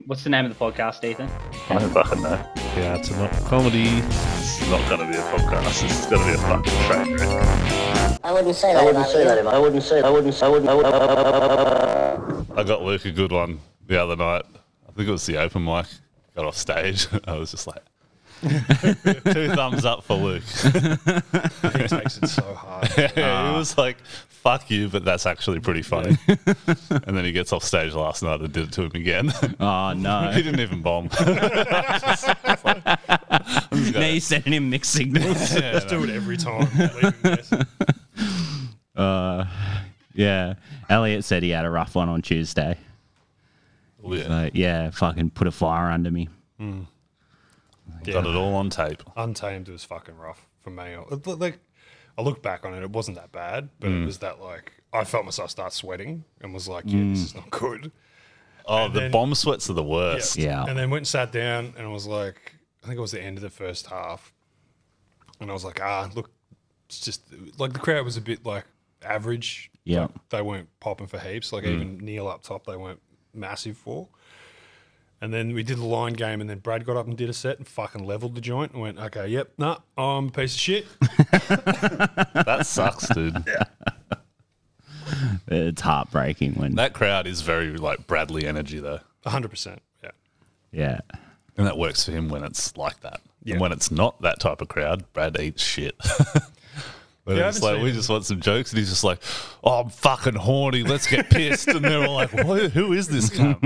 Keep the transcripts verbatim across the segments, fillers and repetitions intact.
What's the name of the podcast, Ethan? I don't fucking know. Yeah, it's not comedy. It's not going to be a podcast. It's going to be a fucking train wreck. I wouldn't say that. I wouldn't say that. I wouldn't say. I wouldn't. I wouldn't. I wouldn't. I got Luke a good one the other night. I think it was the open mic. Got off stage. I was just like, two thumbs up for Luke. He takes it so hard. Yeah, it was like, fuck you, but that's actually pretty funny. And then he gets off stage last night and did it to him again. Oh, no. He didn't even bomb. Just, just like, Now you're sending him mixed signals. yeah, Just no. do it every time. Leaving this. uh, yeah. Elliot said he had a rough one on Tuesday. Oh, yeah. So, yeah, fucking put a fire under me. Yeah. Got it all on tape. Untamed was fucking rough for me. It- Like, I look back on it, it wasn't that bad, but it was that like I felt myself start sweating and was like, yeah, this is not good. Oh, And the then- bomb sweats are the worst. Yeah. And then went and sat down and I was like, I think it was the end of the first half. And I was like, ah, look, it's just like the crowd was a bit like average. Yeah. Like, they weren't popping for heaps. Like even Neil up top, they weren't massive for. And then we did the line game and then Brad got up and did a set and fucking leveled the joint and went, okay, yep, nah, I'm a piece of shit. That sucks, dude. It's heartbreaking when, That crowd is very like Bradley energy though. one hundred percent. Yeah. yeah. And that works for him when it's like that. Yeah. And when it's not that type of crowd, Brad eats shit. But Yeah, I it's haven't like, seen we him. just want some jokes. And he's just like, oh, I'm fucking horny. Let's get pissed. And they're all like, "Who- who is this cunt?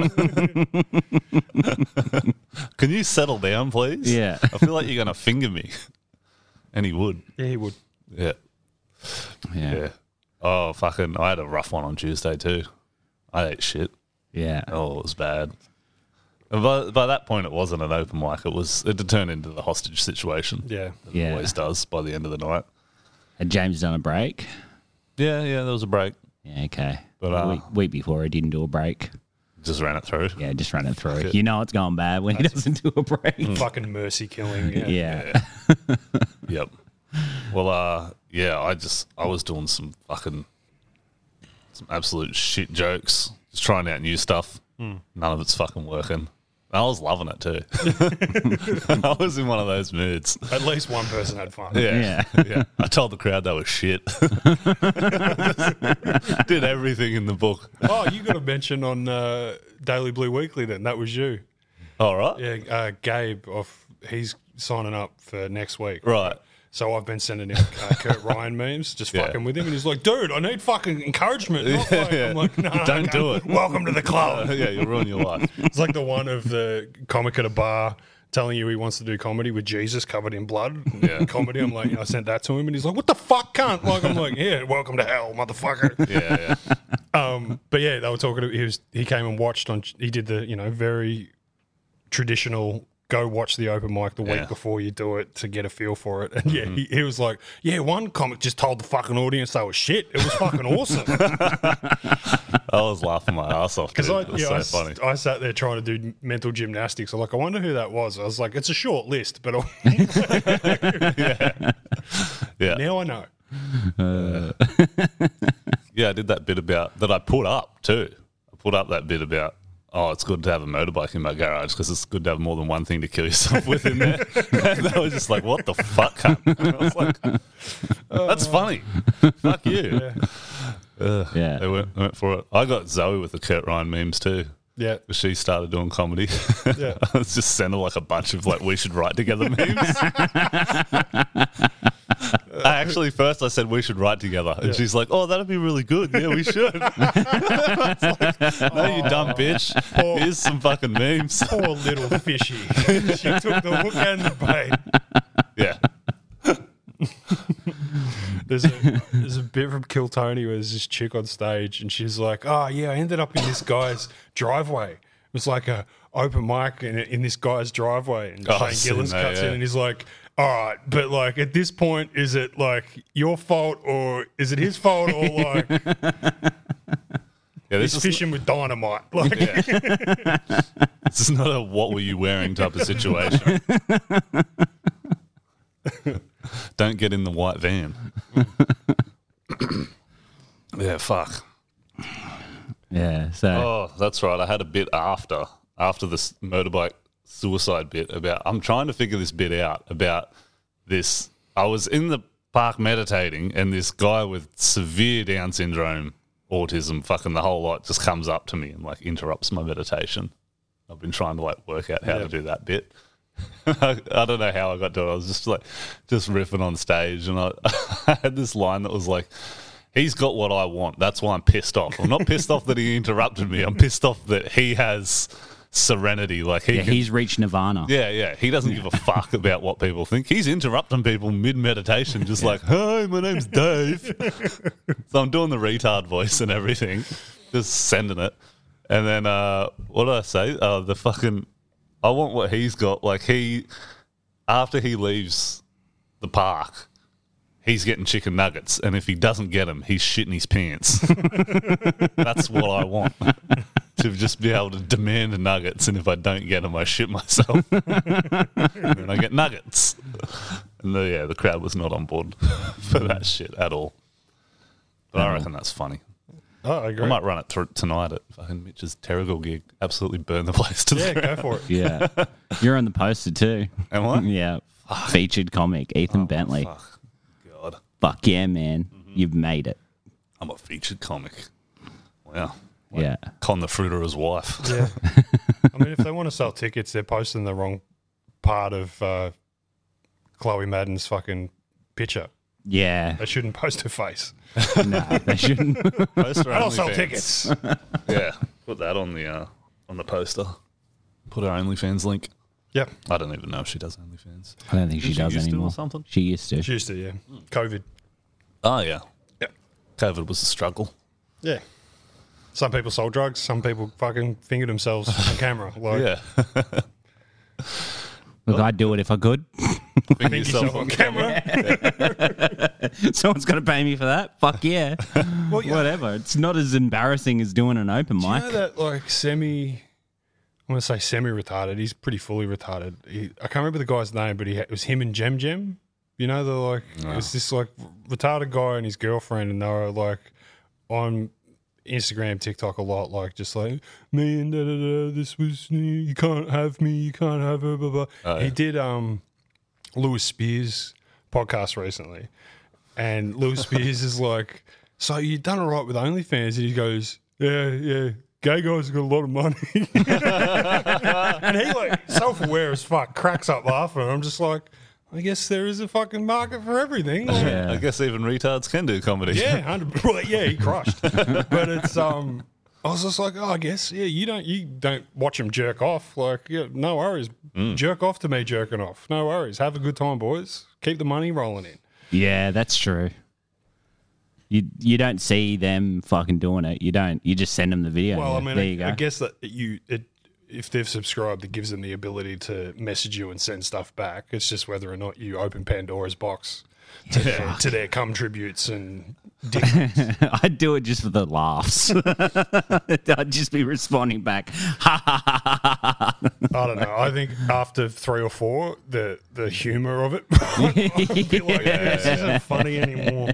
Can you settle down, please? Yeah. I feel like you're going to finger me. And he would. Yeah, he would. Yeah. Yeah. Yeah. Oh, fucking, I had a rough one on Tuesday too. I ate shit. Yeah. Oh, it was bad. And by, by that point, it wasn't an open mic. It was it had turned into the hostage situation. Yeah. It Yeah. always does by the end of the night. Had James done a break? Yeah, yeah, there was a break. Yeah, okay. But, A uh, week, week before he didn't do a break. Just ran it through. Yeah, just run it through. You know it's going bad when he doesn't do a break. Fucking mercy killing. Yeah. Yeah. Yep. Well, uh, yeah, I just I was doing some fucking some absolute shit jokes, just trying out new stuff. None of it's fucking working. I was loving it too. I was in one of those moods. At least one person had fun. Yeah, yeah. I told the crowd they were shit. Did everything in the book. Oh, you got a mention on uh, Daily Blue Weekly then. That was you. All right. Yeah, uh, Gabe, off, he's signing up for next week. Right. So I've been sending him uh, Kurt Ryan memes, just Yeah. fucking with him. And he's like, dude, I need fucking encouragement. Not like, Yeah. I'm like, no, no, Don't okay. do it. Welcome to the club. Yeah, you'll ruin your life. It's like the one of the comic at a bar telling you he wants to do comedy with Jesus covered in blood. Yeah. Comedy. I'm like, you know, I sent that to him and he's like, what the fuck, cunt? Like, I'm like, yeah, welcome to hell, motherfucker. Yeah, yeah. Um, but yeah, they were talking to, he was, he came and watched on, he did the, you know, very traditional go watch the open mic the week Yeah. before you do it to get a feel for it. And yeah, he, he was like, yeah, one comic just told the fucking audience they were shit. It was fucking awesome. I was laughing my ass off, dude. Because I, It was yeah, so I s- funny. I sat there trying to do mental gymnastics. I'm like, I wonder who that was. I was like, it's a short list, but Yeah. now I know. Yeah, I did that bit about that I put up too. I put up that bit about oh, it's good to have a motorbike in my garage because it's good to have more than one thing to kill yourself with in there. And they were just like, "What the fuck?" cunt?" And I was like, "That's funny. Fuck you." Ugh, Yeah. they went, went for it. I got Zoe with the Kurt Ryan memes too. Yeah. She started doing comedy. Yeah. I was just sending like a bunch of like we should write together memes. I actually first I said we should write together, and Yeah. she's like, "Oh, that'd be really good. Yeah, we should." I was like, "No, you dumb bitch. Poor- Here's some fucking memes." Poor little fishy. She took the hook and the bait. Yeah, There's a there's a bit from Kill Tony where there's this chick on stage and she's like, oh yeah, I ended up in this guy's driveway. It was like a open mic in, in this guy's driveway, and Oh, I've Shane seen Gillis that, cuts yeah. in and he's like, all right, but like at this point, is it like your fault or is it his fault or like yeah. This he's is, fishing with dynamite? Like, this is not a "what were you wearing" type of situation. Don't get in the white van. Yeah, fuck. Yeah. So, Oh, that's right. I had a bit after after this motorbike suicide bit about, I'm trying to figure this bit out about this. I was in the park meditating and this guy with severe Down syndrome, autism, fucking the whole lot just comes up to me and like interrupts my meditation. I've been trying to like work out how Yeah. to do that bit. I, I don't know how I got to it. I was just like, just riffing on stage and I, I had this line that was like, he's got what I want. That's why I'm pissed off. I'm not pissed off that he interrupted me. I'm pissed off that he has serenity. Like he Yeah, can, he's reached nirvana. yeah, yeah. He doesn't give a fuck about what people think. He's interrupting people mid meditation, just like, "Hi, my name's Dave." So I'm doing the retard voice and everything, just sending it. And then uh, what did I say? Uh, the fucking, I want what he's got. Like he, after he leaves the park, he's getting chicken nuggets, and if he doesn't get them, he's shitting his pants. That's what I want. To just be able to demand nuggets, and if I don't get them, I shit myself. And then I get nuggets. And the, yeah, the crowd was not on board for that shit at all. But I reckon that's funny. Oh, I agree. I might run it th- tonight at fucking Mitch's Terrigal gig. Absolutely burn the place to the Yeah, ground. go for it. Yeah. You're on the poster too. Am I? Yeah. Featured comic, Ethan Bentley. Fuck. Fuck. God. yeah, man. You've made it. I'm a featured comic. Wow. Yeah. Con the Fruiterer's wife. Yeah. I mean, if they want to sell tickets, they're posting the wrong part of uh, Chloe Madden's fucking picture. Yeah. They shouldn't post her face. No, they shouldn't. Poster I don't sell OnlyFans. tickets. Yeah, put that on the uh, on the poster. Put her OnlyFans link. Yep. I don't even know if she does OnlyFans. I don't think she Did she does used to or anymore. something? She used to. She used to, yeah. COVID. Oh yeah, Yeah. COVID was a struggle. Yeah. Some people sold drugs. Some people fucking fingered themselves on camera. Like, Yeah, Look, I'd do it if I could. Finger finger yourself on camera. Someone's got to pay me for that. Fuck yeah. Well, yeah. Whatever. It's not as embarrassing as doing an open Do you mic. know that like semi? I want to say semi-retarded. He's pretty fully retarded. He, I can't remember the guy's name, but he had, it was him and Jem Jem. You know, the like it was this like retarded guy and his girlfriend, and they were like on Instagram, TikTok a lot, like just like me and da da da. This was you can't have me, you can't have her. Blah blah. Oh, He yeah. did um, Lewis Spears podcast recently, and Lewis Spears is like, "So you done all right with OnlyFans?" And he goes, "Yeah, yeah." Gay guys got a lot of money. And he, like, self-aware as fuck, cracks up laughing. And I'm just like, I guess there is a fucking market for everything. Like, Yeah. I guess even retards can do comedy. yeah, one hundred percent. Well, yeah, he crushed. But it's, um, I was just like, oh, I guess, yeah, you don't you don't watch him jerk off. Like, yeah, no worries. Jerk off to me jerking off. No worries. Have a good time, boys. Keep the money rolling in. Yeah, that's true. You you don't see them fucking doing it. You don't. You just send them the video. Well, Yeah, I mean, there you I, go. I guess that you it if they've subscribed, it gives them the ability to message you and send stuff back. It's just whether or not you open Pandora's box to, their, to their cum tributes and dick. I'd do it just for the laughs. I'd just be responding back. Ha ha ha ha ha ha. I don't know. I think after three or four, the the humor of it, I'd be like, yeah, this isn't funny anymore.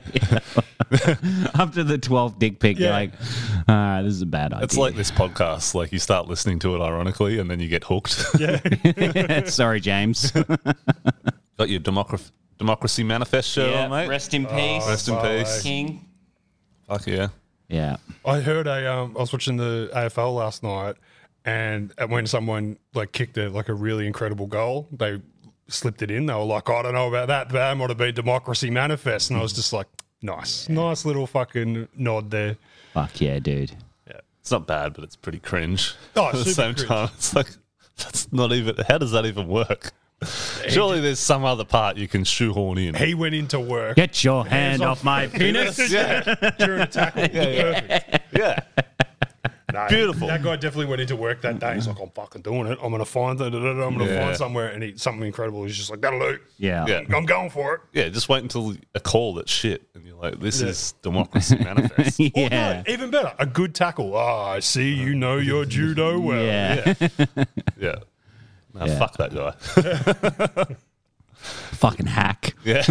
After the twelfth dick pic, Yeah. you're like, ah, this is a bad idea. It's like this podcast. Like you start listening to it ironically, and then you get hooked. Yeah, Sorry, James. Got your democracy democracy manifest shirt on, mate. rest in peace, Rest in bye. peace. King. Fuck yeah. Yeah. I heard a. Um, I was watching the A F L last night, and when someone like kicked a like a really incredible goal, they slipped it in. They were like, I don't know about that, but that might have been democracy manifest, and I was just like, nice, nice little fucking nod there. Fuck yeah, dude. It's not bad, but it's pretty cringe. Oh, At the super same cringe. time, it's like that's not even. How does that even work? Surely there's some other part you can shoehorn in. He went into work Get your hand off off my penis. Yeah, during a tackle. Perfect. yeah. No, Beautiful. That guy definitely went into work that day. He's like, I'm fucking doing it. I'm going to find it. I'm going to Yeah. find somewhere. And he, something incredible. He's just like, that'll do. Yeah. Yeah. I'm going for it. Yeah, just wait until a call that's shit, and you're like, "This Yeah. is democracy manifest." Or Yeah. no, even better, a good tackle. Ah, I see you know your judo well. Yeah. Yeah, no, Yeah. fuck that guy. Fucking hack. Yeah,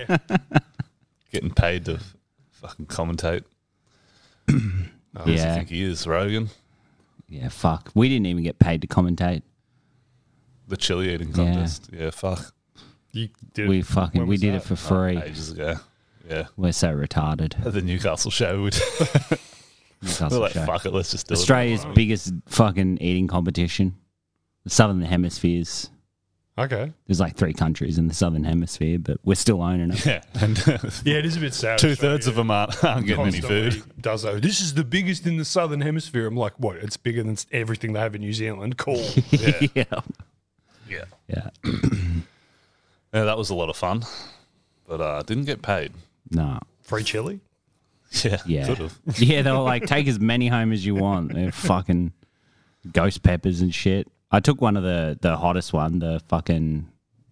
getting paid to fucking commentate. Oh, Who does he Yeah. think he is, Rogan? Yeah, fuck. We didn't even get paid to commentate. The chili eating contest. Yeah, yeah fuck. You did We it- fucking when we was did that? it for free. Oh, ages ago. Yeah. We're so retarded. At the Newcastle show, we'd Newcastle we're like, show. fuck it, let's just do Australia's it. biggest fucking eating competition. The Southern Hemispheres. Okay. There's like three countries in the Southern Hemisphere, but we're still owning it. Yeah, and Yeah, it is a bit sad. two thirds of them aren't, aren't getting any Constantly food. Does though. This is the biggest in the Southern Hemisphere. I'm like, what? It's bigger than everything they have in New Zealand. Cool. Yeah, yeah. yeah. Yeah. Yeah, that was a lot of fun, but uh, didn't get paid. No. Free chili. Yeah, Yeah. could have. Yeah, they were like, take as many home as you want. They're fucking ghost peppers and shit. I took one of the, the hottest one, the fucking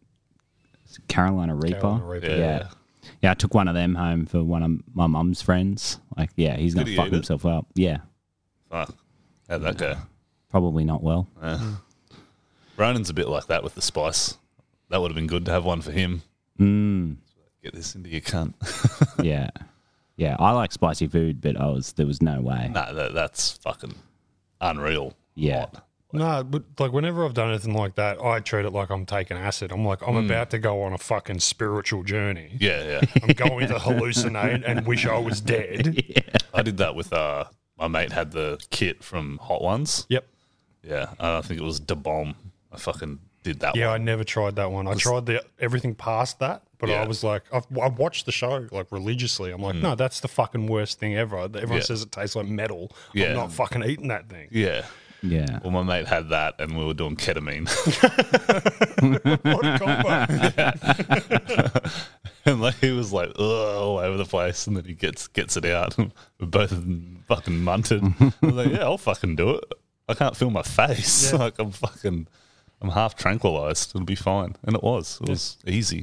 Carolina Reaper. Carolina Reaper. Yeah. Yeah. Yeah, I took one of them home for one of my mum's friends. Like, yeah, he's going Did to he fuck eat it? himself up. Yeah, Fuck. How'd that go? probably not well. Yeah. Ronan's a bit like that with the spice. That would have been good to have one for him. Mm, Get this into your cunt. yeah. Yeah, I like spicy food, but I was there was no way. No, that, that's fucking unreal. Yeah. Hot. No, but like whenever I've done anything like that, I treat it like I'm taking acid. I'm like, I'm about to go on a fucking spiritual journey. Yeah, yeah. I'm going to hallucinate and wish I was dead. I did that with uh, my mate had the kit from Hot Ones. Yep. Yeah, I think it was Da Bomb. I fucking did that Yeah, I one. never tried that one. I tried the everything past that, but Yeah. I was like, I've, I watched the show like religiously. I'm like, no, that's the fucking worst thing ever. Everyone Yeah. says it tastes like metal. Yeah. I'm not fucking eating that thing. Yeah. Yeah. Well, my mate had that, and we were doing ketamine, What a combo. and like he was like, ugh, all over the place, and then he gets gets it out. And we're both fucking munted. I was like, yeah, I'll fucking do it. I can't feel my face. Yeah. Like I'm fucking, I'm half tranquilized. It'll be fine, and it was. It was easy.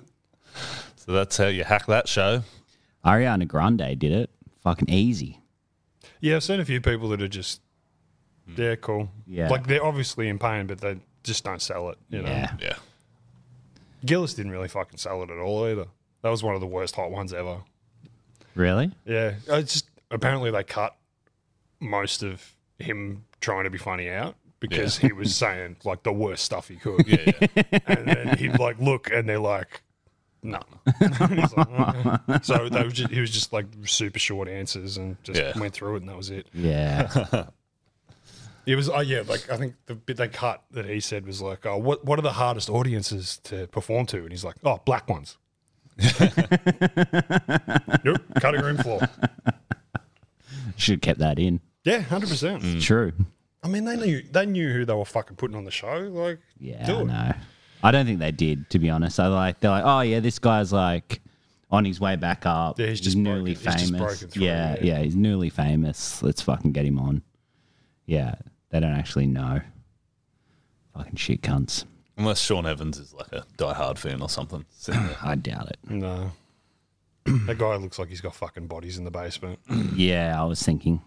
So that's how you hack that show. Ariana Grande did it. Fucking easy. Yeah, I've seen a few people that are just, yeah, cool. Yeah. Like they're obviously in pain, but they just don't sell it. You know, Yeah. Yeah. Gillis didn't really fucking sell it at all either. That was one of the worst hot ones ever. Really? Yeah, it's just apparently they cut most of him trying to be funny out because he was saying like the worst stuff he could. Yeah, yeah. And then he'd like look, and they're like, no. He's like, "Okay." So they were just, he was just like super short answers and just Yeah. went through it, and that was it. Yeah. It was, oh yeah, like I think the bit they cut that he said was like, oh, what what are the hardest audiences to perform to? And he's like, oh, black ones. Yep, cutting room floor. Should have kept that in. Yeah, hundred percent. Mm. True. I mean, they knew they knew who they were fucking putting on the show. Like, Yeah, do I it. know. I don't think they did, to be honest. I like they're like, oh yeah, this guy's like on his way back up. Yeah, he's just newly broken- he's just famous. broken through, yeah, yeah. yeah, he's newly famous. Let's fucking get him on. Yeah, they don't actually know. Fucking shit cunts. Unless Sean Evans is like a diehard fan or something. Sitting there. I doubt it. No. That guy looks like he's got fucking bodies in the basement. Yeah, I was thinking.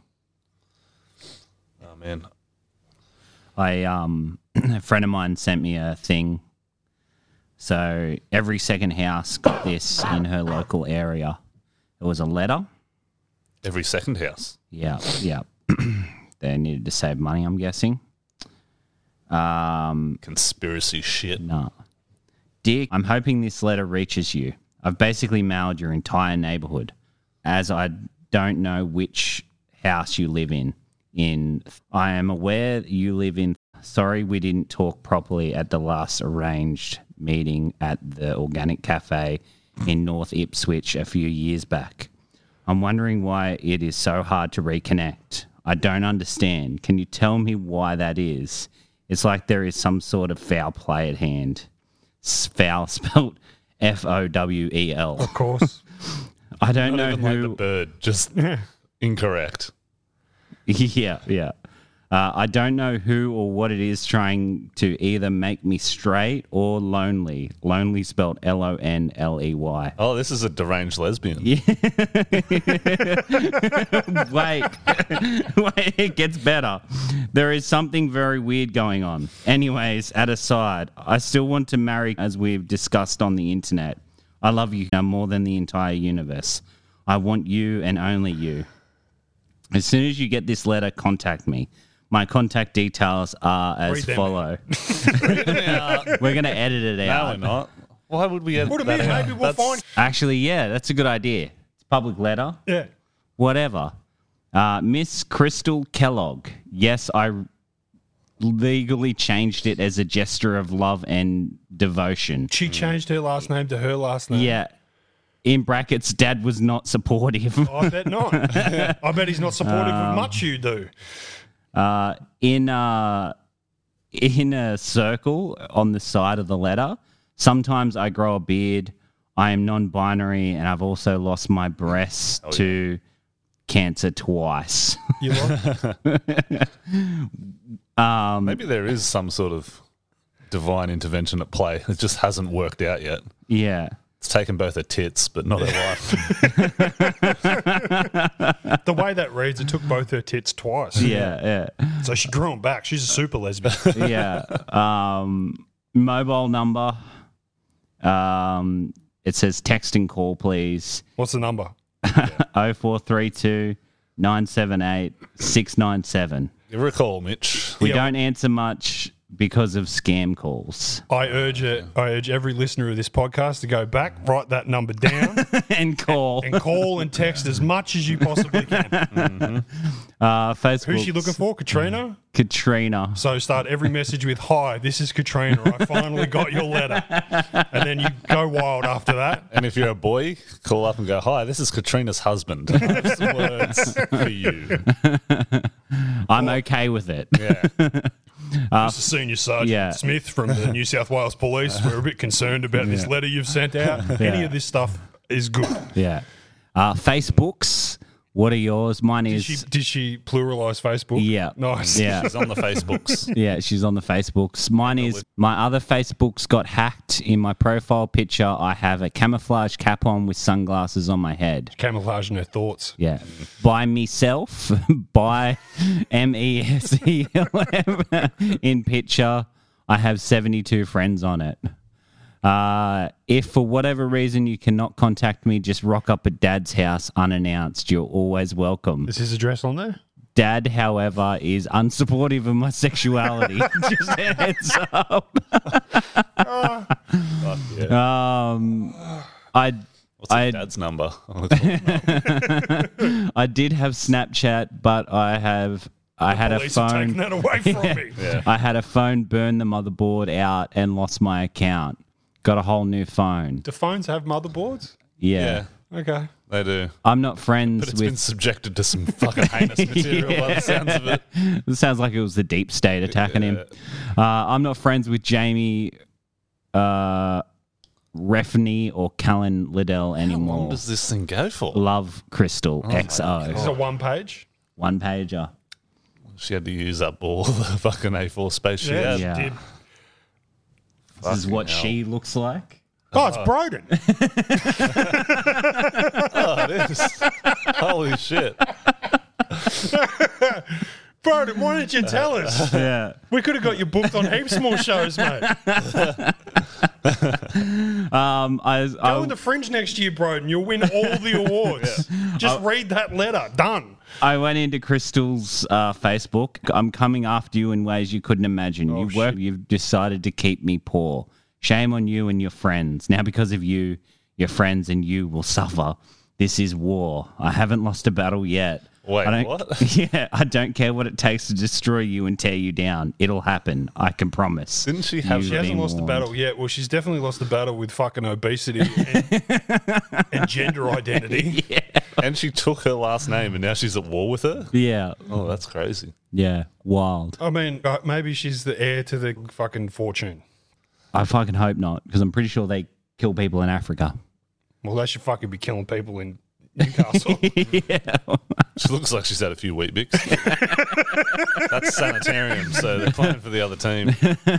Oh man. I um a friend of mine sent me a thing. So every second house got this in her local area. It was a letter. Every second house. Yeah, yeah. They needed to save money, I'm guessing. Um, Conspiracy shit. no. Dick, I'm hoping this letter reaches you. I've basically mailed your entire neighborhood, as I don't know which house you live in. In I am aware that you live in. Sorry, we didn't talk properly at the last arranged meeting at the Organic Cafe in North Ipswich a few years back. I'm wondering why it is so hard to reconnect. I don't understand. Can you tell me why that is? It's like there is some sort of foul play at hand. S- Foul spelled F O W E L. Of course. I don't Not know even like who. the bird. Just incorrect. Yeah, yeah. Uh, I don't know who or what it is trying to either make me straight or lonely. Lonely spelled L O N L E Y. Oh, this is a deranged lesbian. Wait. Wait, it gets better. There is something very weird going on. Anyways, at aside, I still want to marry, as we've discussed on the internet. I love you now more than the entire universe. I want you and only you. As soon as you get this letter, contact me. My contact details are as Read them follow. We're going to edit it No, out. we're not. Why would we edit What do that you mean? out? Maybe we'll That's- find. Actually, yeah, that's a good idea. It's a public letter. Yeah. Whatever. Uh, Miss Crystal Kellogg. Yes, I legally changed it as a gesture of love and devotion. She changed her last name to her last name. Yeah. In brackets, Dad was not supportive. I bet not. I bet he's not supportive of much you do. Uh, in uh, in a circle on the side of the letter, sometimes I grow a beard. I am non-binary, and I've also lost my breasts to cancer twice. You like? um, Maybe there is some sort of divine intervention at play. It just hasn't worked out yet. yeah. It's taken both her tits, but not her life. The way that reads, it took both her tits twice. Yeah, yeah. So she grew them back. She's a super lesbian. yeah. Um, mobile number. Um, it says text and call, please. What's the number? oh four three two, nine seven eight, six nine seven. You recall, Mitch? We Yeah. don't answer much because of scam calls. I urge it. I urge every listener of this podcast to go back, write that number down, and call. and call and text as much as you possibly can. Uh, Facebook. Who's she looking for? Katrina? Katrina. So start every message with, "Hi, this is Katrina. I finally got your letter." And then you go wild after that. And if you're a boy, call up and go, "Hi, this is Katrina's husband. I have some words for you." I'm okay with it. Yeah. Mister Senior Sergeant yeah. Smith from the New South Wales Police, we're a bit concerned about this letter you've sent out. Any of this stuff is good. Yeah. Uh, Facebooks. What are yours? Mine Did is. she, did she pluralise Facebook? Yeah. Nice. Yeah. She's on the Facebooks. Yeah, she's on the Facebooks. Mine is my other Facebooks got hacked. In my profile picture, I have a camouflage cap on with sunglasses on my head. Camouflaging her thoughts. Yeah. By myself, by M E S E L M in picture. I have seventy-two friends on it. Uh, if for whatever reason you cannot contact me, just rock up at Dad's house unannounced. You're always welcome. Is his address on there? Dad, however, is unsupportive of my sexuality. Just a heads up. Fuck yeah. Um, I What's I his dad's number? I'm looking for the number. I did have Snapchat, but I have I had a Police are taking phone. that away from me. Yeah. I had a phone burn the motherboard out and lost my account. Got a whole new phone. Do phones have motherboards? Yeah. Yeah, Okay. they do. I'm not friends But it's been with. subjected to some fucking heinous material by the sounds of it. It sounds like it was the deep state attacking him. Uh, I'm not friends with Jamie uh, Refney or Callan Liddell How long anymore. does this thing go for? Love Crystal X O. This is a one page. One pager. She had to use up all the fucking A four space she Yeah, had. she Yeah. did. This is Fucking what hell. she looks like. Oh, it's Broden. Oh, it is. Holy shit. Broden, why didn't you tell us? Yeah. We could have got you booked on heaps more shows, mate. Um, I, Go I, in the Fringe next year, Broden. You'll win all the awards. Just read that letter. Done. I went into Crystal's uh, Facebook. I'm coming after you in ways you couldn't imagine. Oh, you work. You've decided to keep me poor. Shame on you and your friends. Now, because of you, your friends and you will suffer. This is war. I haven't lost a battle yet. Wait, I don't, what? Yeah, I don't care what it takes to destroy you and tear you down. It'll happen. I can promise. Didn't she have- You've She hasn't been lost the warned. battle yet. Well, she's definitely lost the battle with fucking obesity and, and gender identity. And she took her last name and now she's at war with her? Yeah, Oh, that's crazy. yeah, wild. I mean, uh, maybe she's the heir to the fucking fortune. I fucking hope not, because I'm pretty sure they kill people in Africa. Well, they should fucking be killing people in Newcastle. She looks like she's had a few wheat bix. That's sanitarium, so they're playing for the other team.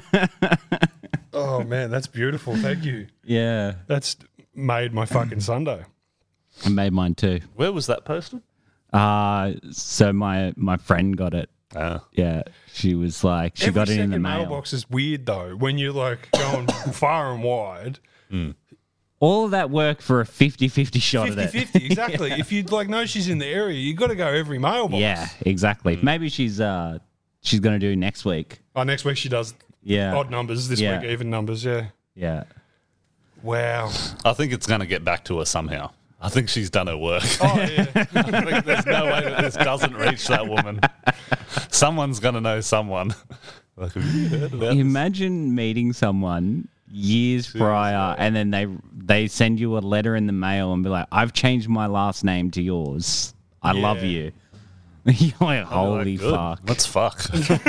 Oh, man, that's beautiful. Thank you. Yeah, That's made my fucking Sunday. I made mine too. Where was that posted? Uh so my my friend got it. Ah. Yeah, she was like, she Every got it in second the mail. mailbox is weird, though, when you're like going far and wide. All of that work for a fifty-fifty shot at it. fifty-fifty, exactly. If you like know she's in the area, you got to go every mailbox. Yeah, exactly. Maybe she's uh she's going to do next week. Oh, next week she does Yeah. odd numbers. This Yeah. week even numbers. Yeah. Yeah. Wow. I think it's going to get back to her somehow. I think she's done her work. Oh yeah. I think there's no way that this doesn't reach that woman. Someone's going to know someone. Like, have you heard about this? Imagine meeting someone years prior and then they they send you a letter in the mail and be like, I've changed my last name to yours. I love Yeah. you. You're like, You're holy like, good. fuck. Let's fuck.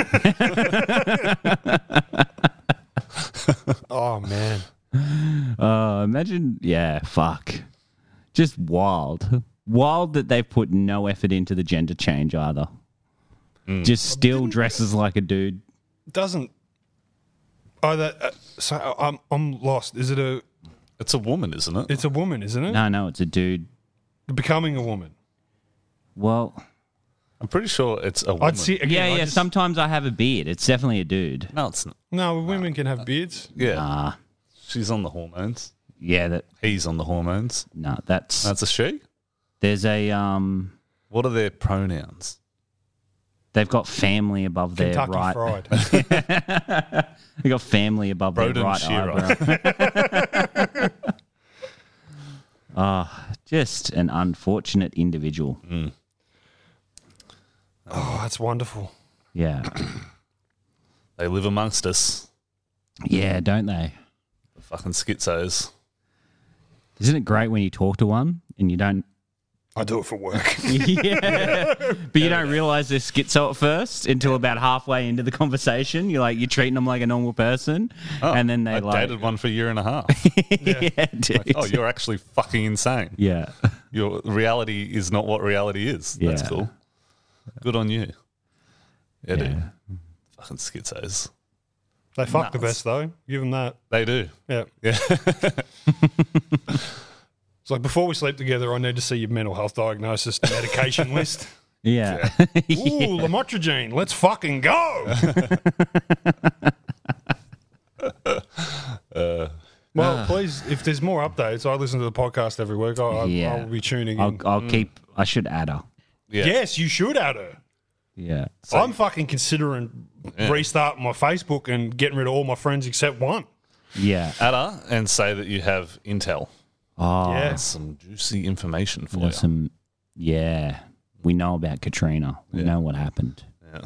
Oh man. Uh, imagine, yeah, fuck. Just wild. Wild that they've put no effort into the gender change either. Just still dresses like a dude. Doesn't. Oh, that. Uh, so I'm I'm lost. Is it a? It's a woman, isn't it? It's a woman, isn't it? No, no, it's a dude. Becoming a woman. Well, I'm pretty sure it's a woman. I'd see. Again, yeah, I yeah. just- Sometimes I have a beard. It's definitely a dude. No, it's not. No, women can have beards. Yeah. Ah, She's on the hormones. yeah. That He's on the hormones. no. That's That's a she? there's a um. What are their pronouns? They've got family above their Kentucky right. Fried. They got family above Broden their right Shearer. eyebrow. Ah, just an unfortunate individual. Oh, that's wonderful. Yeah, They live amongst us. yeah, don't they? The fucking schizos. Isn't it great when you talk to one and you don't? I do it for work. Yeah, but you don't realize they're schizo at first until about halfway into the conversation. You're like, you're treating them like a normal person, Oh, and then they I like, dated one for a year and a half. yeah, dude. Oh, you're actually fucking insane. yeah, Your reality is not what reality is. That's Yeah. cool. Good on you. Yeah, dude. yeah. Fucking schizos. They fuck the Nuts. best though. Give them that. They do. Yeah. Yeah. It's like before we sleep together, I need to see your mental health diagnosis and medication list. yeah. Ooh, lamotrigine. Let's fucking go. well, please, if there's more updates, I listen to the podcast every week. I, I, Yeah. I'll be tuning in. I'll, I'll keep. I should add her. Yeah. Yes, you should add her. Yeah. I'm fucking considering restarting my Facebook and getting rid of all my friends except one. Yeah. Add her and say that you have intel. Oh, Yeah. That's some juicy information for you. there's some. Yeah, we know about Katrina. We know what happened.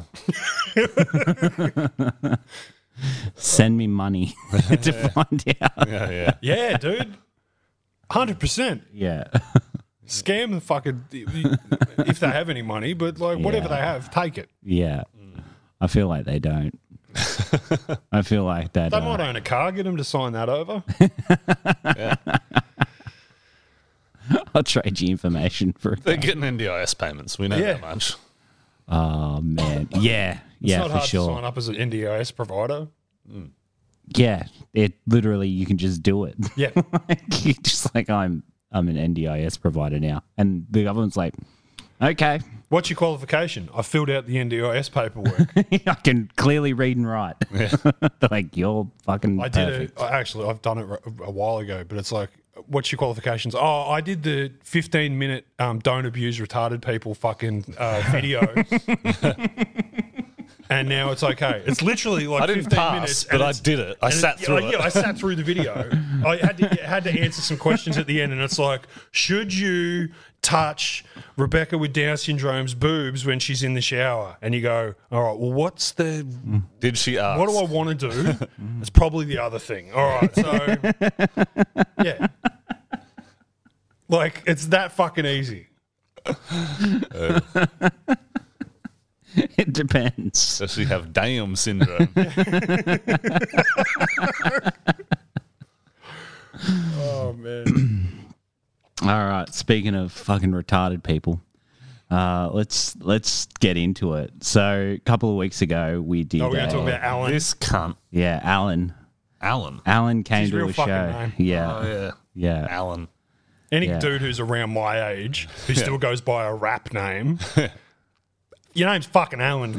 Yeah. Send me money to find out. Yeah, yeah. Yeah, dude. one hundred percent. Yeah. Scam the fucking, if they have any money, but like whatever Yeah. they have, take it. Yeah. I feel like they don't. I feel like that. They uh, might own a car, get them to sign that over. I'll trade you information for it. They're getting N D I S payments. We know Yeah. that much. Oh man. Yeah. It's Yeah, not for hard to sure. sign up as an N D I S provider. Yeah. It literally you can just do it. Yeah. Like, you're just like I'm I'm an N D I S provider now. And the government's like, okay. What's your qualification? I filled out the N D I S paperwork. I can clearly read and write. They're like, you're fucking I did perfect. it. Actually, I've done it a, a while ago, but it's like, what's your qualifications? Oh, I did the fifteen minute um, don't abuse retarded people fucking uh, video. And now it's okay. It's literally like I didn't fifteen pass, minutes. but and I it's- did it. I and sat through yeah, it. Yeah, I sat through the video. I had to had to answer some questions at the end, and it's like, should you touch Rebecca with Down syndrome's boobs when she's in the shower? And you go, all right, well, what's the Did she ask? what do I want to do? It's probably the other thing. All right, so yeah, like it's that fucking easy. It depends. Does she have Down syndrome? Oh man. All right. Speaking of fucking retarded people, uh, let's let's get into it. So a couple of weeks ago, we did. Oh, we're gonna a- talk about Alan. This cunt. yeah, Alan. Alan. Alan came his to real a fucking show. name. Yeah, Oh, yeah. yeah, Alan. Any Yeah. dude who's around my age who still goes by a rap name. Your name's fucking Alan,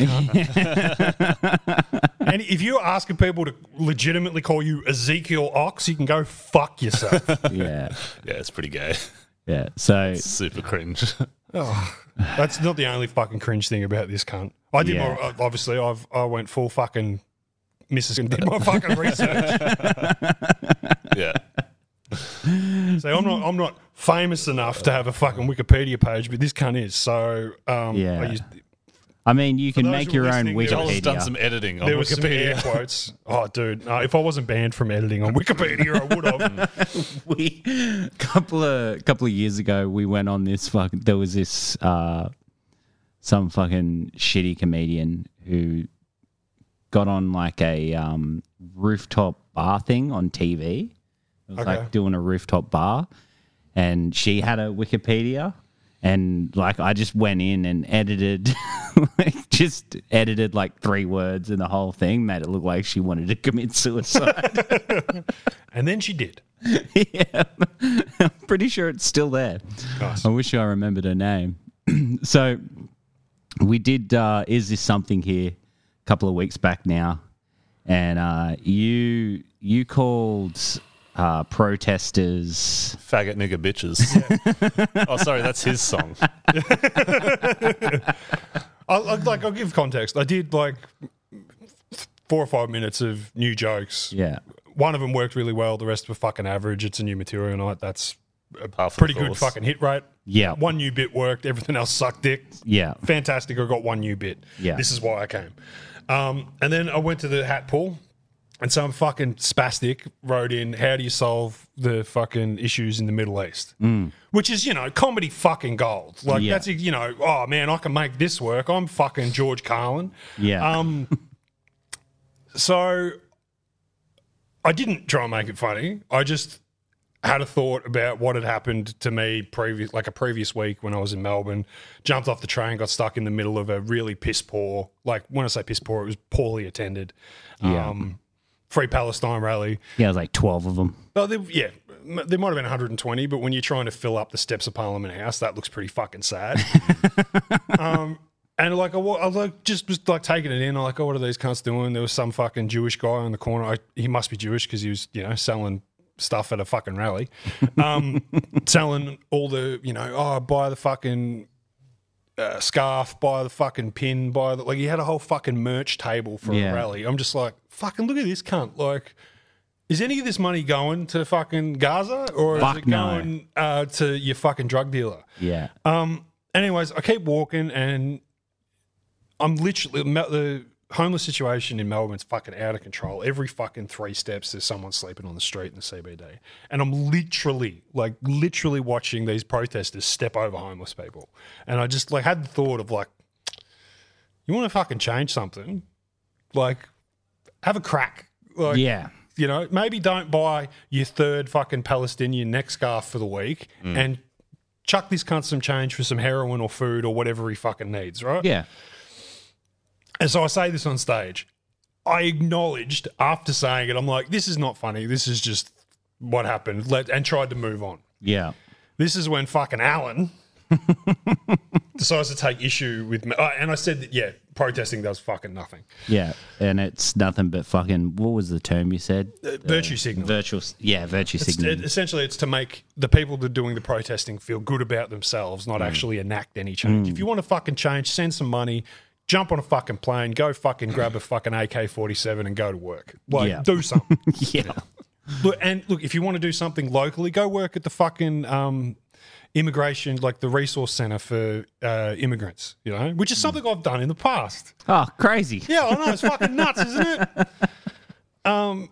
cunt. And if you're asking people to legitimately call you Ezekiel Ox, you can go fuck yourself. yeah, Yeah, it's pretty gay. yeah. So Super cringe. Oh, that's not the only fucking cringe thing about this cunt. I did Yeah. my obviously. I've I went full fucking missus and did my fucking research. Yeah. So I'm not I'm not famous enough to have a fucking Wikipedia page, but this cunt is. So um, Yeah. I used, I mean, you can those make who your are own listening, there was Joel's done Wikipedia. some editing on there was some air Wikipedia. quotes. Oh, dude, no, if I wasn't banned from editing on Wikipedia, I would have. We a couple of couple of years ago, we went on this fucking. There was this uh, some fucking shitty comedian who got on like a um, rooftop bar thing on T V. It was Okay. like doing a rooftop bar, and she had a Wikipedia, and like I just went in and edited, like just edited like three words in the whole thing, made it look like she wanted to commit suicide. And then she did. Yeah, I'm pretty sure it's still there. Nice. I wish I remembered her name. So we did uh, Is This Something here a couple of weeks back now, and uh, you you called uh, protesters. Faggot nigger bitches. Oh, sorry, that's his song. I, I, like I'll give context. I did like four or five minutes of new jokes. Yeah, One of them worked really well. The rest were fucking average. It's a new material night. That's a Par for the pretty good course. fucking hit rate. Yeah. One new bit worked. Everything else sucked dick. yeah, Fantastic. I got one new bit. Yeah. This is why I came. Um, and then I went to the hat pool, and some fucking spastic wrote in, how do you solve the fucking issues in the Middle East? Mm. Which is, you know, comedy fucking gold. Like, Yeah. that's, you know, oh, man, I can make this work. I'm fucking George Carlin. yeah. Um, so I didn't try and make it funny. I just had a thought about what had happened to me previous, like a previous week when I was in Melbourne. Jumped off the train, got stuck in the middle of a really piss poor. Like when I say piss poor, it was poorly attended. Yeah. Um, Free Palestine rally. yeah, it was like twelve of them. Oh, there, yeah, m- there might have been one hundred twenty, but when you're trying to fill up the steps of Parliament House, that looks pretty fucking sad. um, and like I, wa- I like just was like taking it in. I'm like, oh, what are these cunts doing? There was some fucking Jewish guy in the corner. I, he must be Jewish because he was, you know, selling stuff at a fucking rally, um, selling all the, you know, oh, buy the fucking uh, scarf, buy the fucking pin, buy the, like he had a whole fucking merch table for Yeah. a rally. I'm just like, fucking look at this cunt. Like, is any of this money going to fucking Gaza or Fuck is it no. going uh, to your fucking drug dealer? Yeah, Um. Anyways, I keep walking and I'm literally the homeless situation in Melbourne's fucking out of control. Every fucking three steps, there's someone sleeping on the street in the C B D, and I'm literally, like, literally watching these protesters step over homeless people. And I just like had the thought of like, you want to fucking change something, like, have a crack, like, yeah, you know, maybe don't buy your third fucking Palestinian neck scarf for the week and chuck this cunt some change for some heroin or food or whatever he fucking needs, right? yeah, And so I say this on stage. I acknowledged after saying it, I'm like, this is not funny. This is just what happened. Let, and tried to move on. yeah. This is when fucking Alan decides to take issue with me. Uh, and I said that, yeah, protesting does fucking nothing. Yeah, and it's nothing but fucking. What was the term you said? Uh, virtue signal. Virtual. Yeah, virtue It's- signal. it- essentially, it's to make the people that are doing the protesting feel good about themselves, not actually enact any change. If you want to fucking change, send some money, jump on a fucking plane, go fucking grab a fucking A K forty-seven and go to work. Like, Yeah. do something. yeah, Look, and look, if you want to do something locally, go work at the fucking um, immigration, like the resource center for uh, immigrants, you know, which is something I've done in the past. Oh, crazy. Yeah, I know, it's fucking nuts, isn't it? Um,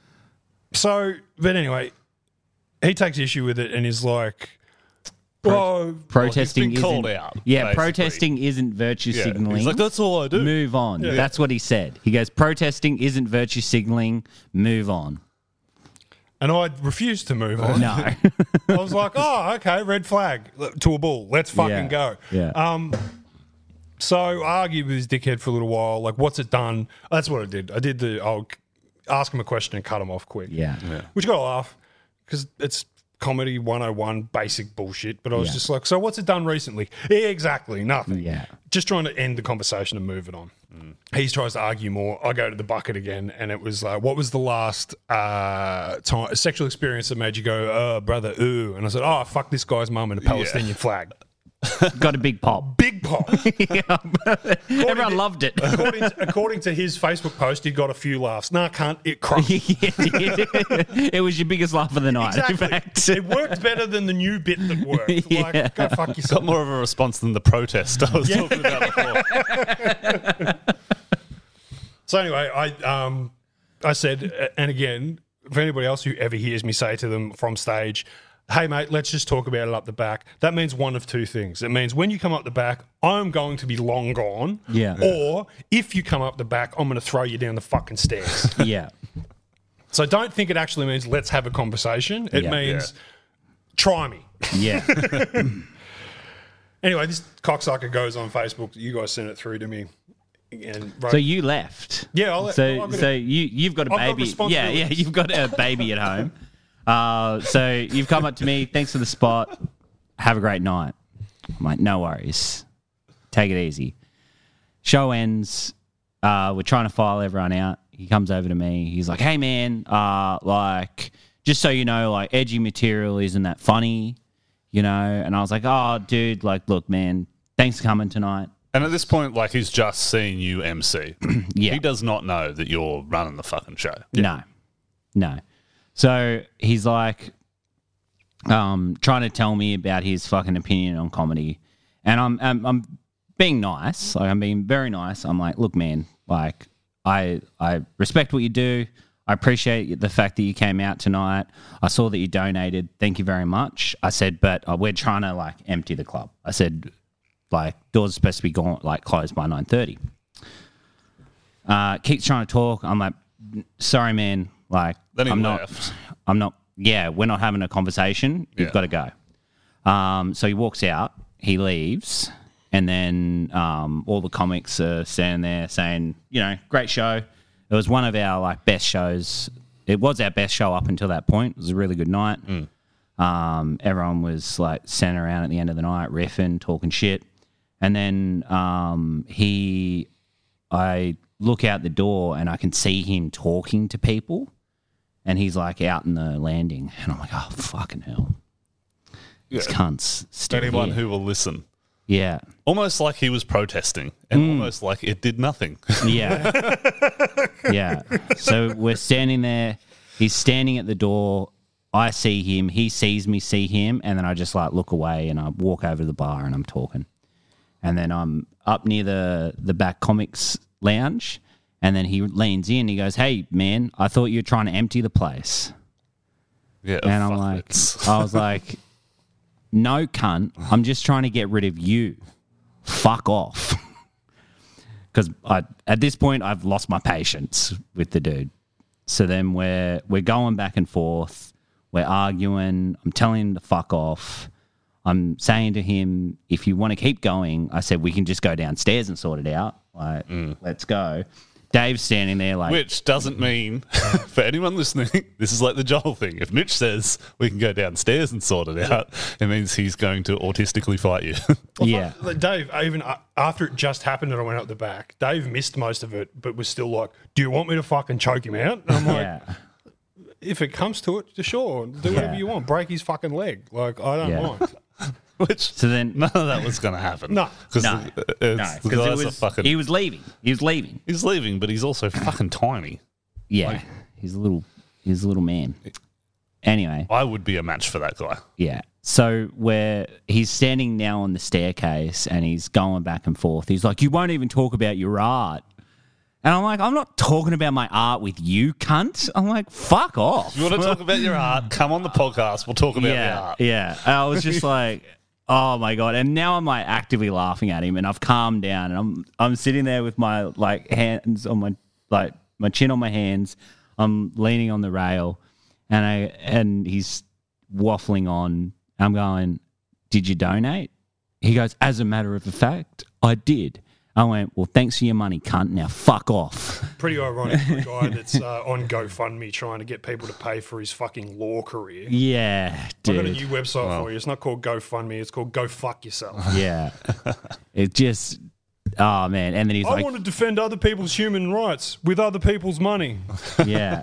so, but anyway, he takes issue with it and is like, "Oh, Protesting been called isn't. out, Yeah, basically. protesting isn't virtue Yeah. signaling. He's like, that's all I do. Move on. That's what he said. He goes, protesting isn't virtue signaling. Move on. and I refused to move on. No. I was like, oh, okay, red flag to a bull. Let's fucking Yeah. go. Yeah. Um, so I argued with his dickhead for a little while. Like, what's it done? That's what I did. I did the, I'll ask him a question and cut him off quick. yeah. Which got a laugh because it's comedy one oh one basic bullshit. But I was Yeah. just like, so what's it done recently? Yeah, exactly. Nothing. Yeah. Just trying to end the conversation and move it on. He tries to argue more. I go to the bucket again, and it was like, what was the last uh, time sexual experience that made you go, oh, brother, ooh? And I said, oh, fuck this guy's mum and a Palestinian flag. Got a big pop. Big pop. Everyone loved it. according, to, according to his Facebook post, he got a few laughs. Nah, can't. It crushed. Yeah, it, it was your biggest laugh of the night. Exactly. In fact. It worked better than the new bit that worked. Yeah. Like, go fuck yourself. Got more of a response than the protest I was talking about before. So anyway, I um, I said, uh, and again, for anybody else who ever hears me say to them from stage, hey, mate, let's just talk about it up the back. That means one of two things. It means when you come up the back, I'm going to be long gone. Yeah. Or if you come up the back, I'm going to throw you down the fucking stairs. Yeah. So don't think it actually means let's have a conversation. It Yeah. means try me. Yeah. Anyway, this cocksucker goes on Facebook. You guys sent it through to me. And wrote, So you left. Yeah, I'll let- So I've got so a- you you've got a I've got baby. yeah, yeah. responsibilities. You've got a baby at home. Uh, so you've come up to me. Thanks for the spot. Have a great night. I'm like, no worries. Take it easy. Show ends. Uh, we're trying to file everyone out. He comes over to me. He's like, hey man, uh, like just so you know, like edgy material isn't that funny, you know. And I was like, oh dude, like look man, thanks for coming tonight. And at this point, like, he's just seen you M C. Yeah. He does not know that you're running the fucking show. No, no. So he's like, um, trying to tell me about his fucking opinion on comedy, and I'm, I'm, I'm being nice. Like I'm being very nice. I'm like, look, man, like I, I respect what you do. I appreciate the fact that you came out tonight. I saw that you donated. Thank you very much. I said, but uh, we're trying to like empty the club. I said, like doors are supposed to be gone, like closed by nine thirty. Uh, keeps trying to talk. I'm like, sorry, man. Like, Then he I'm left. not. I'm not. Yeah, we're not having a conversation. You've Yeah. got to go. Um, so he walks out. He leaves, and then um, all the comics are standing there saying, you know, great show. It was one of our like best shows. It was our best show up until that point. It was a really good night. Um, everyone was like standing around at the end of the night, riffing, talking shit. And then um, he, I look out the door and I can see him talking to people, and he's like out in the landing, and I'm like, oh fucking hell, Yeah. this cunt's still Anyone here. who will listen. Yeah, Almost like he was protesting, and Mm. almost like it did nothing. yeah, yeah. So we're standing there. He's standing at the door. I see him. He sees me, see him, and then I just like look away and I walk over to the bar and I'm talking. And then I'm up near the, the back comics lounge, and then he leans in. He goes, hey, man, I thought you were trying to empty the place. Yeah, And I'm like, fuckwits. I was like, no, cunt. I'm just trying to get rid of you. Fuck off. Because at this point, I've lost my patience with the dude. So then we're we're going back and forth. We're arguing. I'm telling him to fuck off. I'm saying to him, if you want to keep going, I said, we can just go downstairs and sort it out. Like, let's go. Dave's standing there like... Which doesn't mean, for anyone listening, this is like the Joel thing. If Mitch says we can go downstairs and sort it out, it means he's going to autistically fight you. yeah. Like, Dave, even uh, after it just happened and I went up the back, Dave missed most of it, but was still like, do you want me to fucking choke him out? And I'm like, Yeah. if it comes to it, sure, do whatever Yeah. you want. Break his fucking leg. Like, I don't Yeah. mind. Which So then... none of that was going to happen. No. Because No, the, no, it's- the because guys it are was fucking... he was leaving. He was leaving. he's leaving, but he's also fucking tiny. Yeah, he's a little, he's a little man. Anyway, I would be a match for that guy. yeah. So where he's standing now on the staircase and he's going back and forth. He's like, "You won't even talk about your art," and I'm like, "I'm not talking about my art with you, cunt." I'm like, "Fuck off." You want to talk about your art? Come on the podcast. We'll talk about your yeah, art. yeah. And I was just like, oh my god! And now I'm like actively laughing at him, and I've calmed down, and I'm I'm sitting there with my like hands on my like my chin on my hands. I'm leaning on the rail, and I and he's waffling on. I'm going, "Did you donate?" He goes, "As a matter of fact, I did." I went, "Well, thanks for your money, cunt. Now fuck off." Pretty ironic for a guy that's uh, on GoFundMe trying to get people to pay for his fucking law career. Yeah, I've got a dude. new website for you. It's not called GoFundMe. It's called Go Fuck Yourself. Yeah, it just. Oh man! And then he's I like, want to defend other people's human rights with other people's money. Yeah.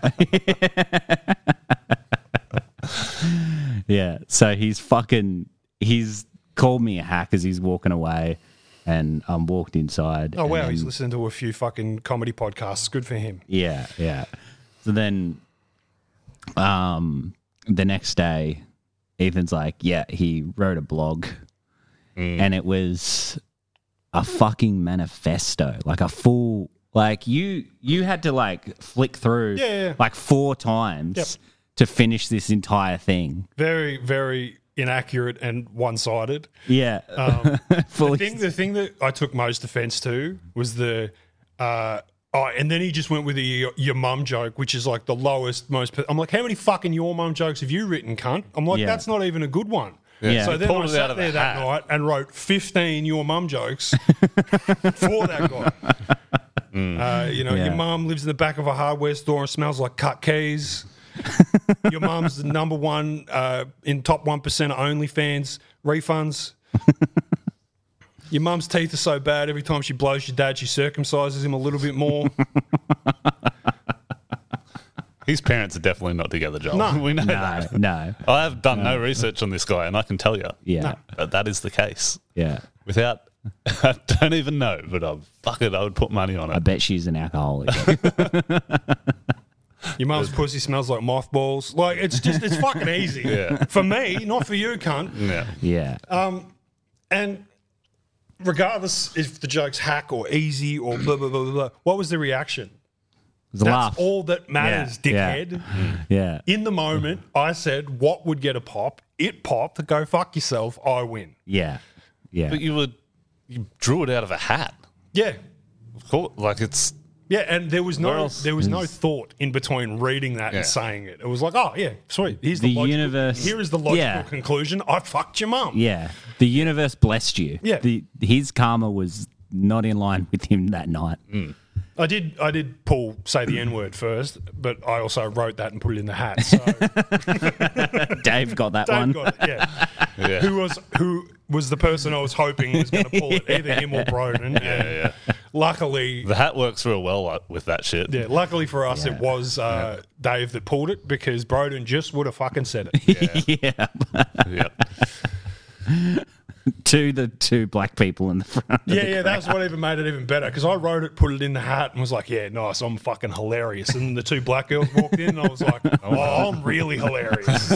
yeah. So he's fucking, he's called me a hack as he's walking away, and I um, walked inside. Oh, and wow. then- He's listening to a few fucking comedy podcasts. Good for him. Yeah, yeah. So then, um, the next day, Ethan's like, yeah, he wrote a blog, and it was a fucking manifesto, like a full, like you you had to like flick through, Yeah, yeah. like four times Yep. to finish this entire thing. Very, very inaccurate and one-sided. Yeah, Um, fully. The thing, the thing that I took most offense to was the, uh, oh, and then he just went with the your, your mum joke, which is like the lowest, most. I'm like, how many fucking your mum jokes have you written, cunt? I'm like, Yeah. that's not even a good one. Yeah. So He then pulled I it sat out of there the that hat. night and wrote fifteen your mum jokes for that guy. Uh, you know, Yeah. your mum lives in the back of a hardware store and smells like cut keys. Your mum's the number one uh, in top one percent of OnlyFans refunds. Your mum's teeth are so bad every time she blows your dad, she circumcises him a little bit more. His parents are definitely not together, Joel. No. We know No, that. no. I have done no research on this guy, and I can tell you Yeah, that that is the case. yeah. Without, I don't even know, but I'm fuck it, I would put money on I it. bet she's an alcoholic. Your mum's pussy smells like mothballs. Like, it's just, it's fucking easy. Yeah. For me, not for you, cunt. Yeah. Yeah, And regardless if the joke's hack or easy or blah, blah, blah, blah, blah, what was the reaction? it was a That's laugh. all that matters, Yeah, dickhead. Yeah, In the moment, I said, what would get a pop? It popped. Go fuck yourself. I win. yeah, yeah. But you would, you drew it out of a hat. Yeah. Of course, like it's, Yeah, and there was Where no else? there was no thought in between reading that Yeah. and saying it. It was like, oh yeah, sweet. Here's the, The logical, universe- Here is the logical yeah. conclusion. I fucked your mum. Yeah, the universe blessed you. Yeah. the, his karma was not in line with him that night. I did I did pull say the N word first, but I also wrote that and put it in the hat. So Dave got that Dave one. got it. Yeah. yeah. Who was who was the person I was hoping was going to pull it? Either him or Broden. yeah, And yeah. luckily, The hat works real well like, with that shit. yeah, luckily for us, Yeah. it was uh, Dave that pulled it because Broden just would have fucking said it. yeah, Yeah. to the two black people in the front. of Yeah, the yeah, that's what even made it even better because I wrote it, put it in the hat, and was like, "Yeah, nice, I'm fucking hilarious." And the two black girls walked in, and I was like, "Oh, I'm really hilarious."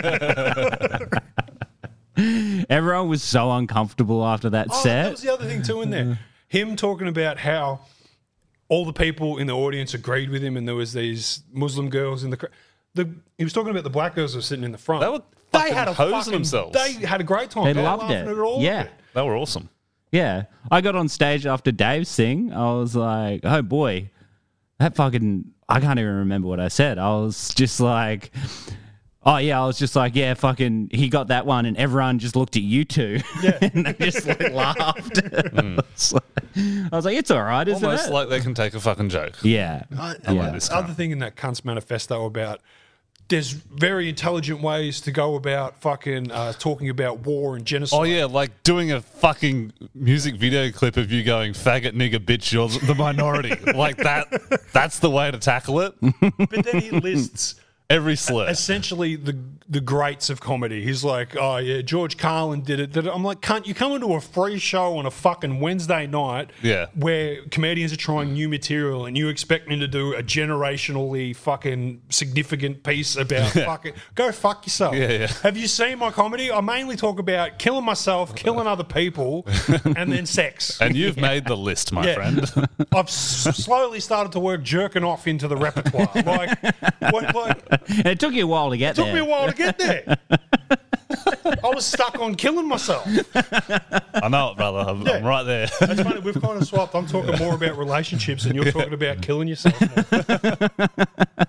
Everyone was so uncomfortable after that Oh, set. that was the other thing too in there. Him talking about how all the people in the audience agreed with him, and there was these Muslim girls in the. cr- The he was talking about the black girls who were sitting in the front. They were they fucking had a hosing fucking, themselves. They had a great time. They were loved laughing it. At all of Yeah. it. They were awesome. Yeah, I got on stage after Dave's thing. I was like, "Oh boy, that fucking." I can't even remember what I said. I was just like, "Oh yeah," I was just like, "Yeah, fucking." He got that one, and everyone just looked at you two, Yeah. and they just like laughed. It's like- I was like, "It's all right, isn't Almost it?" like they can take a fucking joke. yeah, I, yeah. like this Other cunt. thing in that cunt's manifesto about there's very intelligent ways to go about fucking uh, talking about war and genocide. Oh yeah, like doing a fucking music video clip of you going faggot nigger bitch, you're the minority. Like that that's the way to tackle it. But then he lists Every slur. essentially the the greats of comedy. He's like, oh yeah, George Carlin did it. Did it. I'm like, cunt, you come into a free show on a fucking Wednesday night Yeah. where comedians are trying new material and you expect me to do a generationally fucking significant piece about fucking go fuck yourself. Yeah, yeah. Have you seen my comedy? I mainly talk about killing myself, killing other people, and then sex. And you've made the list, my Yeah. friend. I've s- slowly started to work jerking off into the repertoire. Like, what, like It took you a while to get took there. me a while to get there. I was stuck on killing myself. I know it, brother. I'm, I'm right there. That's funny. We've kind of swapped. I'm talking more about relationships, and you're talking about killing yourself. More.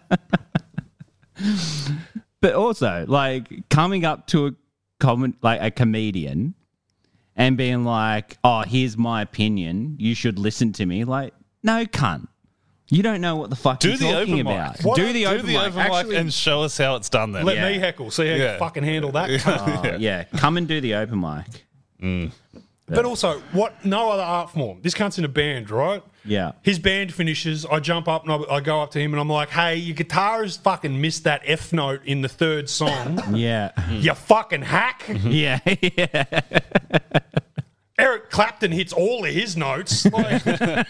But also, like coming up to a com- like a comedian and being like, "Oh, here's my opinion. You should listen to me." Like, no, cunt. You don't know what the fuck Do you're the talking open mic. about. What- Do the Do open the mic. open mic Actually, and show us how it's done then. Let Yeah. me heckle. See how Yeah. you fucking handle that. oh, yeah, come and do the open mic. But also, what? No other art form. This cunt's in a band, right? Yeah. His band finishes. I jump up and I, I go up to him and I'm like, "Hey, your guitar has fucking missed that F note in the third song. Yeah. You fucking hack." Yeah. Yeah. Eric Clapton hits all of his notes. Like,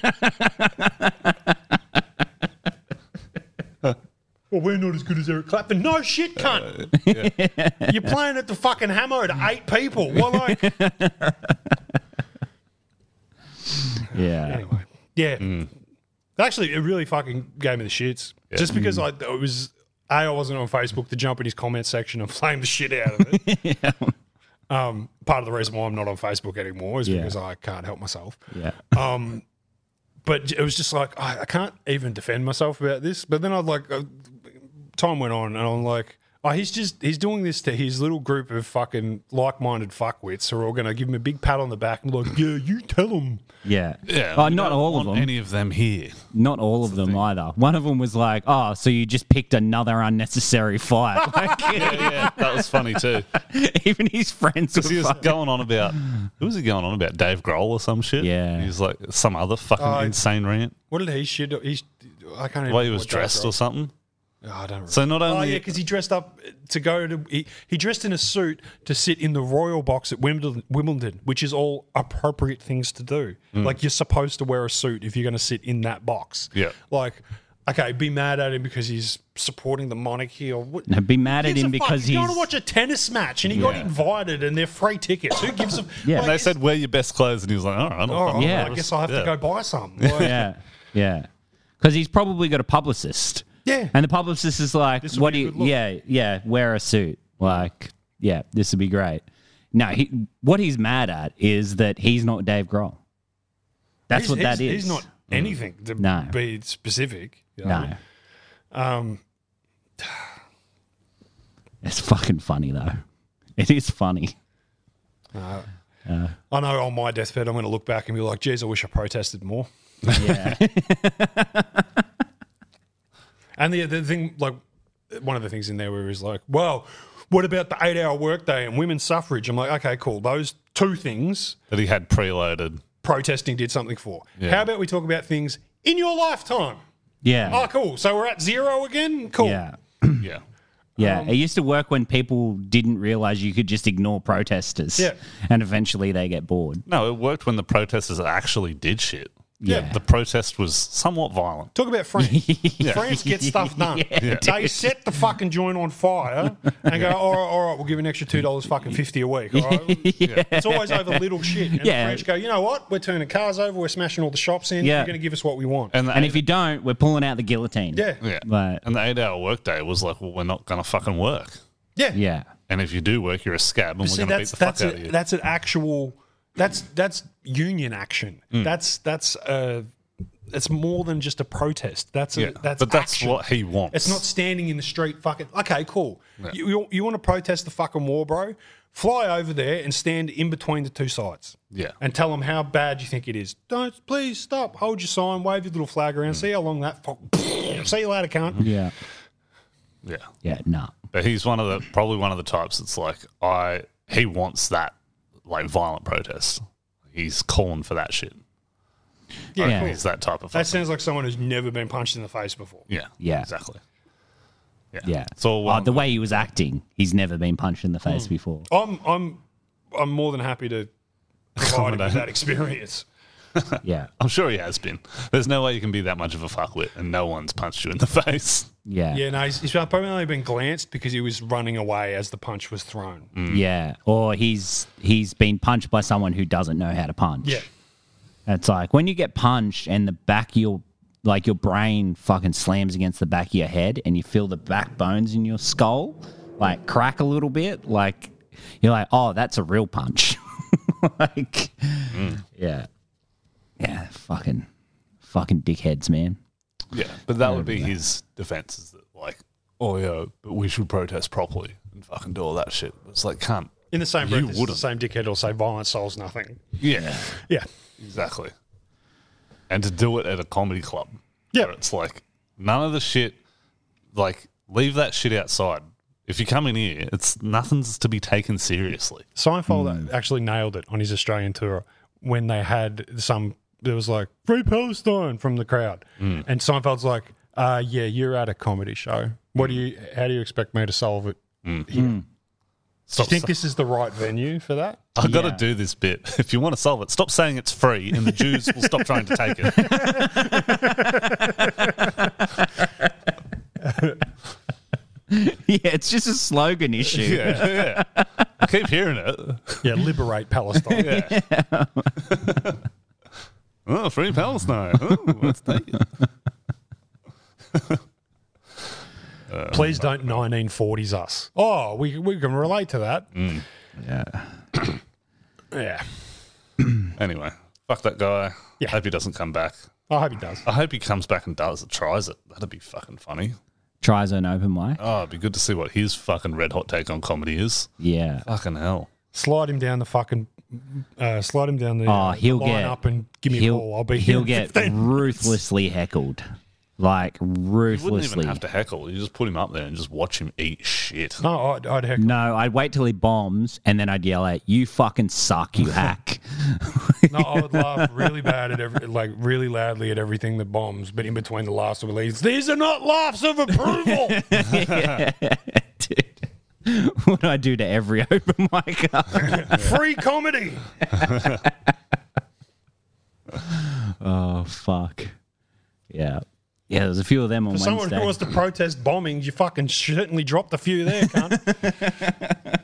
well, we're not as good as Eric Clapton. No shit, cunt. Uh, yeah. You're playing at the fucking Hammer to eight people. Well, like, Yeah. anyway, yeah. Actually, it really fucking gave me the shits. Just because I it was a I wasn't on Facebook to jump in his comment section and flame the shit out of it. Yeah. Um, part of the reason why I'm not on Facebook anymore is Yeah. because I can't help myself. Yeah. Um, but it was just like I, I can't even defend myself about this. But then I'd like uh, time went on, and I'm like, oh, he's just he's doing this to his little group of fucking like-minded fuckwits who are all going to give him a big pat on the back and be like, yeah, you tell him. Yeah. Yeah, Oh, we not don't all of want them. Any of them here? Not all of them either. One of them was like, "Oh, so you just picked another unnecessary fight." Like, Yeah, yeah, that was funny too. even his friends were Because he was fucking- going on about who was he going on about? Dave Grohl or some shit. Yeah. he was like some other fucking Oh, insane rant. What did he shit? He's I can't The even way he remember was what dressed Dave or something. Grohl- Oh, I don't. So not Oh only yeah, because he dressed up to go to he, he dressed in a suit to sit in the royal box at Wimbledon, Wimbledon, which is all appropriate things to do. Like you're supposed to wear a suit if you're going to sit in that box. Yeah. Like, okay, be mad at him because he's supporting the monarchy or what? No, be mad at Gives him a fuck? because he's going he's to watch a tennis match and he got Yeah. invited and they're free tickets. Who gives a? Yeah. like, and they it's- said wear your best clothes, and he was like, all right, I'll "All right, fucking Yeah. well, I guess I have Yeah. to go buy some." Like, yeah, yeah, because he's probably got a publicist. Yeah. And the publicist is like, This would "What be do a you? good look." Yeah, yeah, wear a suit. Like, yeah, this would be great." No, he, what he's mad at is that he's not Dave Grohl. That's he's- what that he's- is. He's not anything to No. be specific. you know? No, Um, it's fucking funny though. It is funny. I know on my deathbed I'm going to look back and be like, geez, I wish I protested more. Yeah, And the, the thing, like, one of the things in there where he's like, well, what about the eight hour workday and women's suffrage? I'm like, okay, cool. Those two things that he had preloaded. protesting did something for. Yeah. How about we talk about things in your lifetime? yeah, Oh, cool. So we're at zero again? Cool. yeah. Yeah, Yeah, Um, it used to work when people didn't realize you could just ignore protesters. Yeah. And eventually they get bored. no, it worked when the protesters actually did shit. Yeah. The protest was somewhat violent. Talk about France. France gets stuff done. Yeah. They set the fucking joint on fire and go, all right, all right, we'll give you an extra two dollars fucking fifty a week. All right? It's always over little shit. And Yeah. the French go, you know what? We're turning cars over. We're smashing all the shops in. Yeah. You're going to give us what we want. And, the And eight, if you don't, we're pulling out the guillotine. yeah. yeah, But and the eight-hour workday was like, well, we're not going to fucking work. Yeah. yeah. And if you do work, you're a scab, and we're See, going to beat that's, the fuck that's, out of a, you. that's an actual, that's, that's union action. That's, that's, uh, it's more than just a protest. That's a, yeah, that's but that's action. what he wants. It's not standing in the street fucking... Okay, cool. You, you, you want to protest the fucking war, bro? Fly over there and stand in between the two sides. Yeah. And tell them how bad you think it is. Don't... Please stop. Hold your sign. Wave your little flag around. See how long that... Fuck, see you later, cunt. Yeah. Yeah, Yeah, no. but he's one of the probably one of the types that's like I. He wants that like violent protest. He's calling for that shit. Yeah, Yeah. cool. He's that type of. That Fucking, sounds like someone who's never been punched in the face before. yeah. Yeah. Exactly. Yeah. Yeah. So Oh, the way he was acting, he's never been punched in the face before. I'm, I'm, I'm more than happy to provide him with Accommodate. that experience. Yeah. I'm sure he has been. There's no way you can be that much of a fuckwit and no one's punched you in the face. Yeah. Yeah, no, he's, he's probably only been glanced because he was running away as the punch was thrown. Yeah. Or he's he's been punched by someone who doesn't know how to punch. Yeah. It's like when you get punched and the back of your like your brain fucking slams against the back of your head and you feel the back bones in your skull like crack a little bit, like you're like, oh, that's a real punch. Like yeah. Yeah, fucking fucking dickheads, man. Yeah. But that would be his defense is that like, oh yeah, but we should protest properly and fucking do all that shit. It's like, can't. In the same You breath, this is the wouldn't. same dickhead will say violence solves nothing. Yeah. Yeah. Exactly. And to do it at a comedy club. Yeah. Where it's like, none of the shit, like, leave that shit outside. If you come in here, it's nothing's to be taken seriously. Seinfeld actually nailed it on his Australian tour when they had some there was like "Free Palestine" from the crowd, and Seinfeld's like, uh, "Yeah, you're at a comedy show. What do you? How do you expect me to solve it here? Do you think this is the right venue for that?" I got to Yeah. do this bit. If you want to solve it, stop saying it's free, and the Jews will stop trying to take it. Yeah, it's just a slogan issue. Yeah, yeah. I keep hearing it. Yeah, liberate Palestine. Yeah. Oh, free Palestine. Oh, let's take it. Please don't nineteen forties us. Oh, we we can relate to that. Yeah. Yeah, Anyway, fuck that guy. Yeah. Hope he doesn't come back. I hope he does. I hope he comes back and does it, tries it. That'd be fucking funny. Tries an open mic. Oh, it'd be good to see what his fucking red hot take on comedy is. Yeah. Fucking hell. Slide him down the fucking. Uh, slide him down the, Oh, uh, he'll line get up and give me a he'll, call. I'll be here he'll in get fifteen minutes. ruthlessly heckled. Like You wouldn't ruthlessly. even have to heckle. You just put him up there and just watch him eat shit. No, I'd, I'd heckle. No, I'd wait till he bombs and then I'd yell out, "You fucking suck, you hack." No, I would laugh really bad at every, like really loudly at everything that bombs, but in between the laughs of leads, these are not laughs of approval. Dude. What do I do to every open mic? Free comedy. Oh fuck. Yeah. Yeah, there's a few of them on For someone Wednesday. who wants to protest bombings, you fucking certainly dropped a few there, cunt.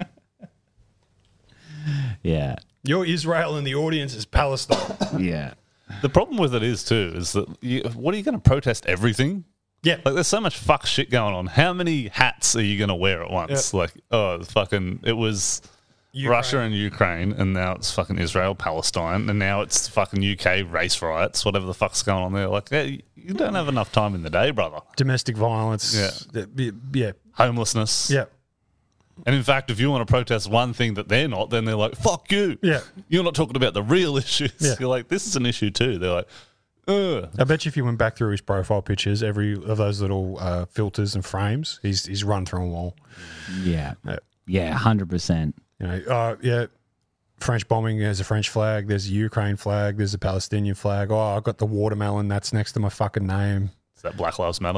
Yeah. You're Israel and the audience is Palestine. Yeah. The problem with it is, too, is that you, what are you going to protest everything? Yeah. Like, there's so much fuck shit going on. How many hats are you going to wear at once? Yeah. Like, oh, fucking, it was Ukraine. Russia and Ukraine, and now it's fucking Israel, Palestine, and now it's fucking U K race riots, whatever the fuck's going on there. Like, hey, you don't have enough time in the day, brother. Domestic violence. Yeah. Yeah. Yeah. Homelessness. Yeah. And in fact, if you want to protest one thing that they're not, then they're like, fuck you. Yeah. You're not talking about the real issues. Yeah. You're like, this is an issue too. They're like, ugh. I bet you if you went back through his profile pictures, every of those little uh, filters and frames, he's he's run through them all. Yeah. Yeah. Yeah, one hundred percent. You know, uh, yeah, French bombing, there's a French flag, there's a Ukraine flag, there's a Palestinian flag. Oh, I've got the watermelon that's next to my fucking name. Is that Black Lives Matter?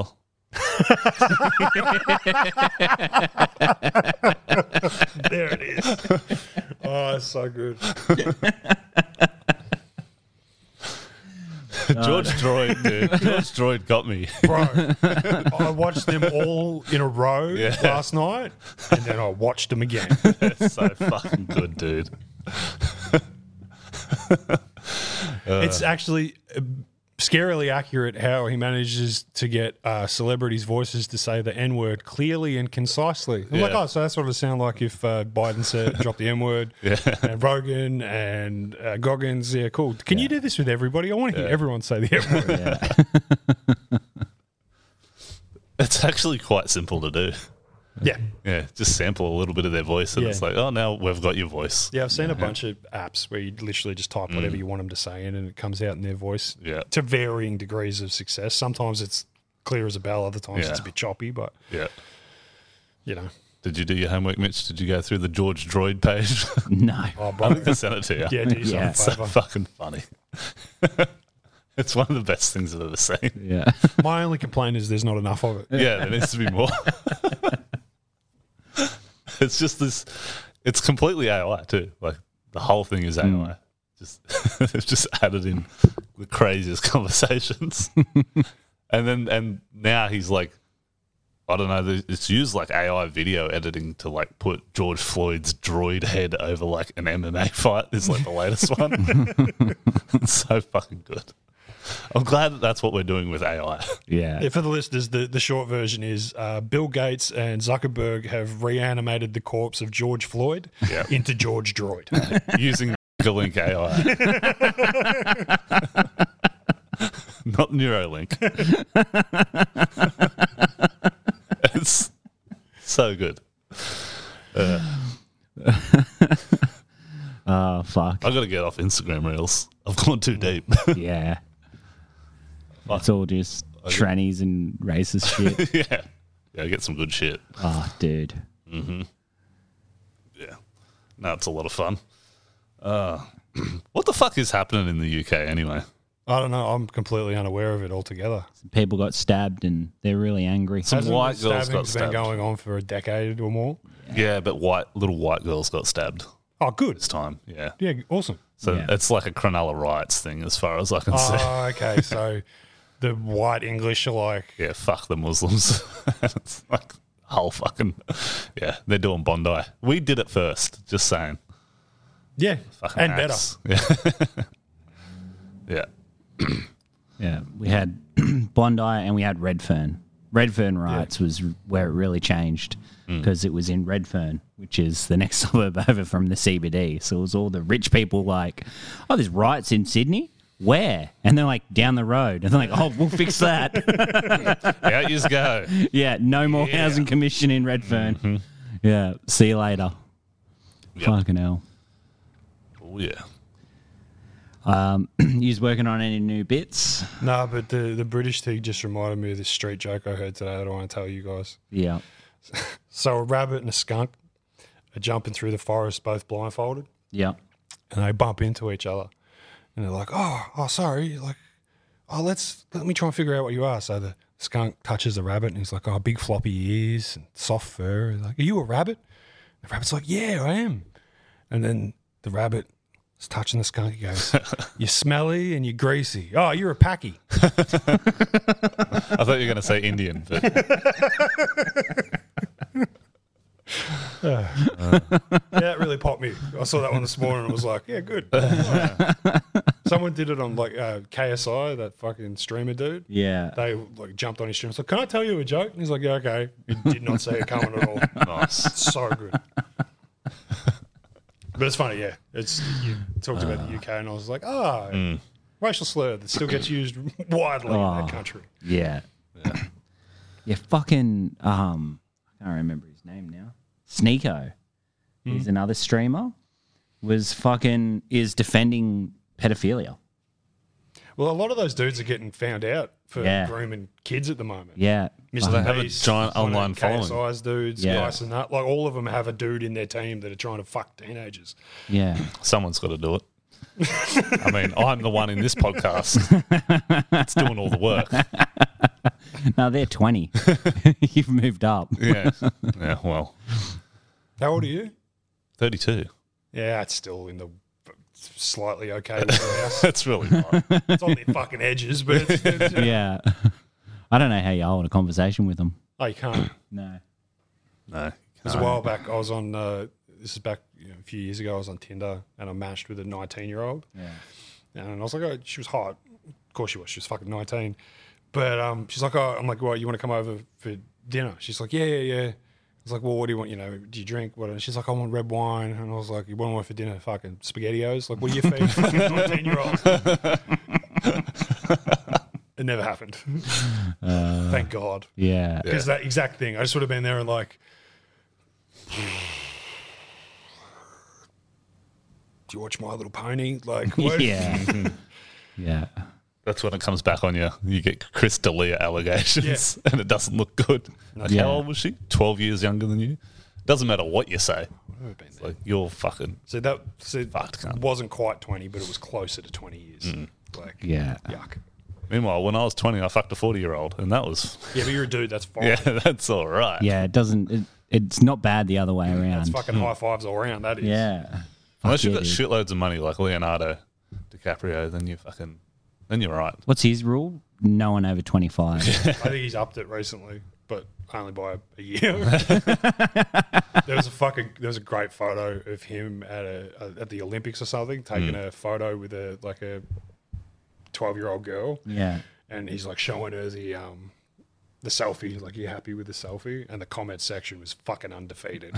There it is. Oh, it's so good. George Droid, dude. George Droid got me. Bro, I watched them all in a row Yeah. last night, and then I watched them again. It's so fucking good, dude. It's actually uh, scarily accurate how he manages to get uh, celebrities' voices to say the N word clearly and concisely. I'm like, Yeah. oh, so that's what it would sound like if uh, Biden said dropped the N word, Yeah. and Rogan and uh, Goggins. Yeah, cool. Can you do this with everybody? I want to hear Yeah. everyone say the N word. It's actually quite simple to do. Yeah. Yeah, just sample a little bit of their voice, and Yeah. it's like, oh, now we've got your voice. Yeah, I've seen a bunch of apps where you literally just type whatever you want them to say in and it comes out in their voice. Yeah. To varying degrees of success. Sometimes it's clear as a bell, other times Yeah. it's a bit choppy, but, Yeah. you know. Did you do your homework, Mitch? Did you go through the George Droid page? No. Oh, I bro. think I sent it to you. Yeah, do yourself Yeah. a It's so favour. fucking funny. It's one of the best things I've ever seen. Yeah. My only complaint is there's not enough of it. Yeah, there needs to be more. It's just this. It's completely A I too. Like the whole thing is A I. Just they've just added in the craziest conversations, and then and now he's like, I don't know. It's used like A I video editing to like put George Floyd's droid head over like an M M A fight. Is like the latest one. It's so fucking good. I'm glad that that's what we're doing with A I. Yeah. Yeah, for the listeners, the, the short version is uh, Bill Gates and Zuckerberg have reanimated the corpse of George Floyd Yeah. into George Droid. Using Neuralink A I. Not Neuralink. It's so good. Uh, Oh fuck. I got to get off Instagram Reels. I've gone too deep. Yeah. It's all just trannies and racist shit. yeah. Yeah, get some good shit. Oh, dude. Yeah. No, it's a lot of fun. Uh, What the fuck is happening in the U K anyway? I don't know. I'm completely unaware of it altogether. People got stabbed and they're really angry. Some Hasn't white the girls got stabbings been stabbed. going on for a decade or more? Yeah, but white little white girls got stabbed Oh, good. this time. Yeah. Yeah, awesome. So Yeah. it's like a Cronulla riots thing as far as I can see. Oh, okay. So the white English are like, Yeah, fuck the Muslims. It's like whole fucking yeah, they're doing Bondi. We did it first, just saying. yeah, Fucking and acts. Yeah. Yeah. Yeah, we had Bondi and we had Redfern. Redfern riots was where it really changed because it was in Redfern, which is the next suburb over from the C B D. So it was all the rich people like, oh, there's riots in Sydney? Where? And they're like, down the road. And they're like, oh, we'll fix that. Out you go. Yeah, no more Yeah. housing commission in Redfern. Yeah, see you later. Yep. Fucking hell. Oh yeah. Um, you's working on any new bits? no, but the, the British thing just reminded me of this street joke I heard today that I want to tell you guys. Yeah. So a rabbit and a skunk are jumping through the forest, both blindfolded, Yeah. and they bump into each other. And they're like, oh, oh, sorry. Like, oh, let's, let me try and figure out what you are. So the skunk touches the rabbit and he's like, oh, big floppy ears and soft fur. He's like, are you a rabbit? The rabbit's like, yeah, I am. And then the rabbit is touching the skunk. He goes, you're smelly and you're greasy. Oh, you're a packy. I thought you were going to say Indian, but Yeah, that really popped me. I saw that one this morning and was like, yeah, good. Someone did it on like uh, K S I, that fucking streamer dude. Yeah. They like jumped on his stream. So can I tell you a joke? And he's like, yeah, okay. He did not see it coming at all. nice. It's so good. But it's funny, yeah. It's you talked about the U K, and I was like, ah, Mm. racial slur that still gets used widely in Oh. that country. Yeah. Yeah, fucking um I can't remember his name now. Sneeko. He's another streamer. Was fucking is defending pedophilia. Well, a lot of those dudes are getting found out for Yeah. grooming kids at the moment. Yeah. Mister they have a Beast, giant one of online K S following. I's dudes, Yeah. Guys and that. Like all of them have a dude in their team that are trying to fuck teenagers. Yeah. Someone's got to do it. I mean, I'm the one in this podcast that's doing all the work. No, they're twenty. You've moved up. Yeah. Yeah, well, How old are you? thirty-two. Yeah, it's still in the slightly okay with the house. That's really not. It's on the fucking edges, but it's, it's, Yeah. I don't know how you hold a conversation with them. oh, you can't. No. No. There's a while back, I was on, uh, this is back you know, a few years ago, I was on Tinder and I matched with a nineteen-year-old. Yeah. And I was like, oh, she was hot. Of course she was. She was fucking nineteen. But um, she's like, oh, I'm like, well, you want to come over for dinner? She's like, yeah, yeah, yeah. I was like, well, what do you want? You know, do you drink? What? And she's like, I want red wine. And I was like, you want one for dinner? Fucking SpaghettiOs? Like, what do you feed fucking nineteen-year-olds? It never happened. Thank God. Yeah. Because that exact thing, I just would have been there and like, do you watch My Little Pony? Like, what? Yeah. Yeah. That's when it comes back on you. You get Chris D'Elia allegations, and it doesn't look good. Like, Yeah. how old was she? Twelve years younger than you. Doesn't matter what you say. I've been there. Like you're fucking. So that so Fucked, cunt. wasn't quite twenty, but it was closer to twenty years. Like, Yeah. yuck. Meanwhile, when I was twenty, I fucked a forty-year-old, and that was Yeah, but you're a dude. That's fine. yeah, that's all right. Yeah. It doesn't, it, it's not bad the other way That's around. fucking high fives all around. That is. Yeah. Unless you've Fuck got yeah, dude. shitloads of money like Leonardo DiCaprio, then you fucking then you're right. What's his rule? No one over twenty-five. I think he's upped it recently, but only by a year. There was a fucking there was a great photo of him at a at the Olympics or something, taking a photo with a like a twelve year old girl, Yeah. and he's like showing her the um the selfie. He's like, "You happy with the selfie?" And the comment section was fucking undefeated.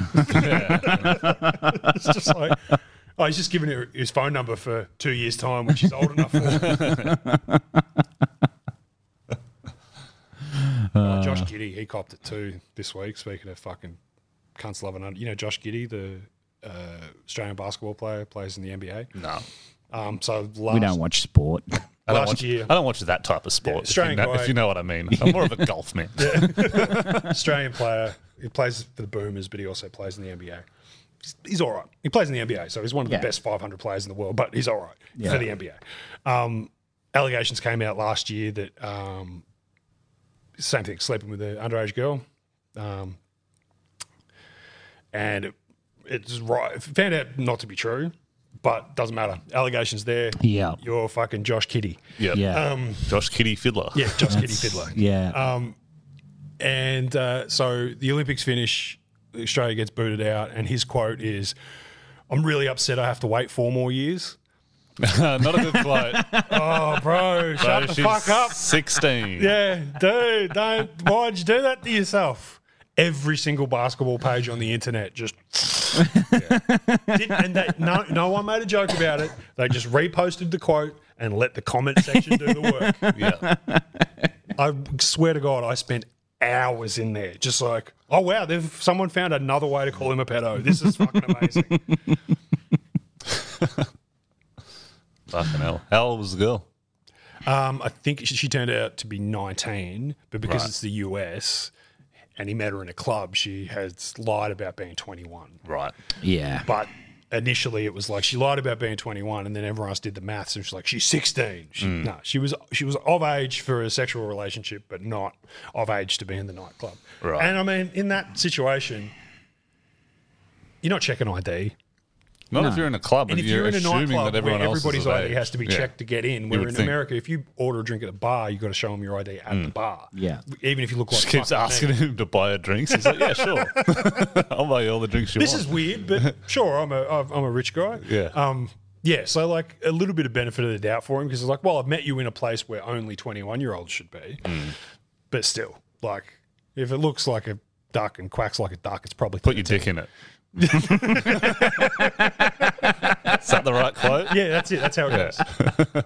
It's just like, oh, he's just giving her his phone number for two years' time, which he's old enough for. Oh, Josh Giddey, he copped it too this week. Speaking of fucking cunts loving under, you know Josh Giddey, the uh, Australian basketball player, plays in the N B A. No, Um, so last, We don't watch sport. I don't Last watch. year- I don't watch that type of sport. Yeah, if, you Australian know, guy- if you know what I mean, I'm more of a golf man. Australian player. He plays for the Boomers, but he also plays in the N B A. he's, he's all right. He plays in the N B A, so he's one of Yeah. the best five hundred players in the world, but he's all right Yeah. for the N B A. Um, allegations came out last year that um, same thing, sleeping with an underage girl. Um, and it, it's right. Found out not to be true, but doesn't matter. Allegations there. Yeah. You're fucking Josh Kiddie. Yeah. Yeah. Um, Josh Kiddie Fiddler. yeah, Josh Kiddie Fiddler. yeah. Um, and uh, so the Olympics finish, Australia gets booted out, and his quote is, "I'm really upset I have to wait four more years." Not a good quote. Oh, bro, shut Bro, the she's fuck up. sixteen. Yeah, dude, don't. Why'd you do that to yourself? Every single basketball page on the internet just. Did, and they, no, no one made a joke about it. They just reposted the quote and let the comment section do the work. Yeah. I swear to God, I spent hours in there, just like, oh wow, they've someone found another way to call him a pedo. This is fucking amazing. Fucking hell. How old was the girl? Um, I think she, she turned out to be nineteen, but because Right. it's the U S and he met her in a club, she has lied about being twenty-one. Right. yeah. But initially, it was like she lied about being twenty-one, and then everyone else did the maths, and she's like, she's sixteen. She, No, she was she was of age for a sexual relationship, but not of age to be in the nightclub. Right. And I mean, in that situation, you're not checking I D. Not No. if you're in a club And and if you're, you're in a assuming nightclub that everyone where else everybody's is of I D age. has to be Yeah. checked to get in, where would in think. America, if you order a drink at the bar, you've got to show them your I D at the bar. Yeah. Even if you look like She keeps fucking asking me. him to buy her drinks. He's like, yeah, sure. I'll buy you all the drinks you This want. is weird, but sure, I'm a I'm a rich guy. Yeah. Um. Yeah. So like a little bit of benefit of the doubt for him because it's like, well, I've met you in a place where only twenty-one year olds should be, Mm. but still, like, if it looks like a duck and quacks like a duck, it's probably Put your dick in it. Is that the right quote? Yeah, that's it. That's how it Yeah.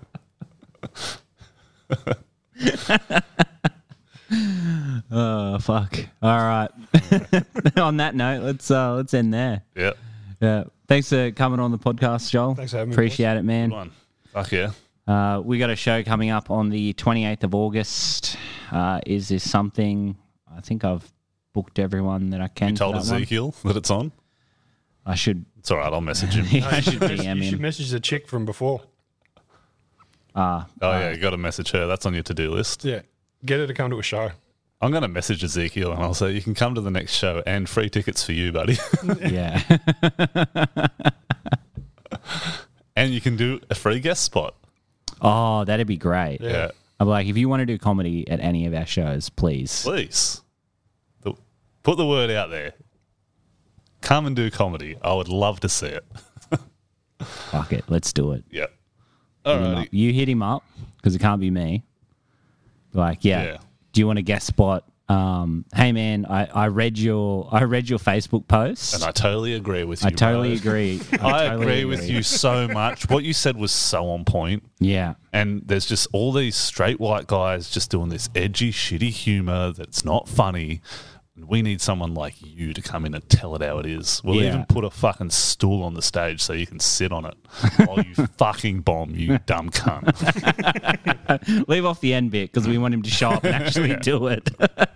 goes. Oh fuck. All right. On that note, let's uh let's end there. Yeah. Yeah. Thanks for coming on the podcast, Joel. Thanks for having me, Appreciate it, man. Good one. Fuck yeah. Uh, we got a show coming up on the twenty-eighth of August. Uh, is this something? I think I've booked everyone that I can. You for told that one. Ezekiel that it's on? I should. It's all right. I'll message him. I should D M You should him. message the chick from before. Ah, Oh, yeah. You got to message her. That's on your to do list. Yeah, get her to come to a show. I'm going to message Ezekiel and I'll say, you can come to the next show and free tickets for you, buddy. yeah. And you can do a free guest spot. Oh, that'd be great. Yeah. I'm like, if you want to do comedy at any of our shows, please. Please. The, put the word out there. Come and do comedy. I would love to see it. Fuck it. Let's do it. Yep. Hit him Alrighty. up. You hit him up because it can't be me. Like, yeah. Yeah. Do you want a guest spot? Um, hey man, I, I read your I read your Facebook post. And I totally agree with you. I totally bro. agree. I totally agree with you so much. What you said was so on point. Yeah. And there's just all these straight white guys just doing this edgy, shitty humor that's not funny. We need someone like you to come in and tell it how it is. We'll Yeah. even put a fucking stool on the stage so you can sit on it while you fucking bomb, you dumb cunt. Leave off the end bit because we want him to show up and actually do it.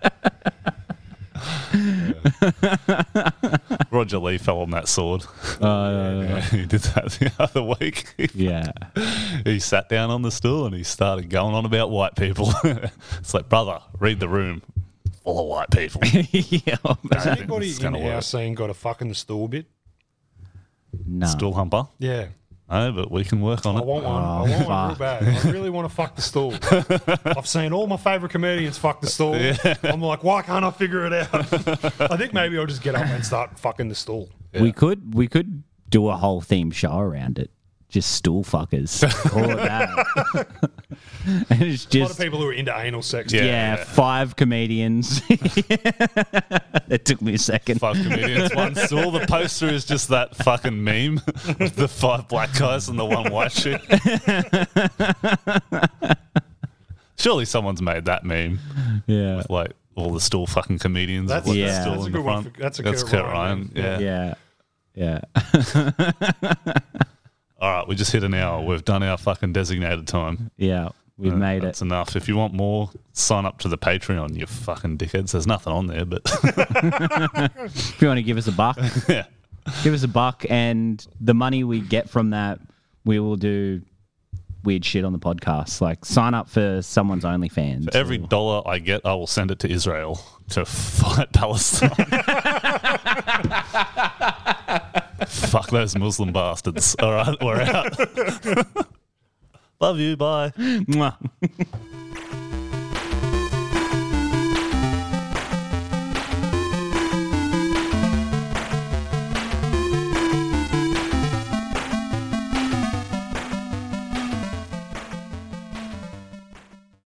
Roger Lee fell on that sword. Uh, He did that the other week. yeah. He sat down on the stool and he started going on about white people. It's like, brother, read the room. Full of white people. yeah. Has think anybody it's in gonna our work. scene got a fucking stool bit? No. Stool humper. Yeah. No, but we can work on I it. want one. I want one real bad. I really want to fuck the stool. I've seen all my favourite comedians fuck the stool. I'm like, why can't I figure it out? I think maybe I'll just get up and start fucking the stool. We could we could do a whole theme show around it. Just stool fuckers. Call it that. And it's A lot of just people who are into anal sex. yeah, Yeah. five comedians. It took me a second. Five comedians, one stool. The poster is just that fucking meme of the five black guys and the one white chick. Surely someone's made that meme. Yeah. Like all the stool fucking comedians. That's, with like, Yeah. the stool that's a in the good one. front. For, that's a That's Kurt Kurt Ryan. Ryan. Yeah. Yeah. Yeah. All right, we just hit an hour. We've done our fucking designated time. Yeah. We've Uh, made That's it. enough. If you want more, sign up to the Patreon, you fucking dickheads. There's nothing on there, but If you want to give us a buck, yeah. Give us a buck, and the money we get from that, we will do weird shit on the podcast. Like sign up for someone's OnlyFans. For every or... dollar I get, I will send it to Israel to fight Palestine. Fuck those Muslim bastards. All right, we're out. Love you. Bye. Mwah.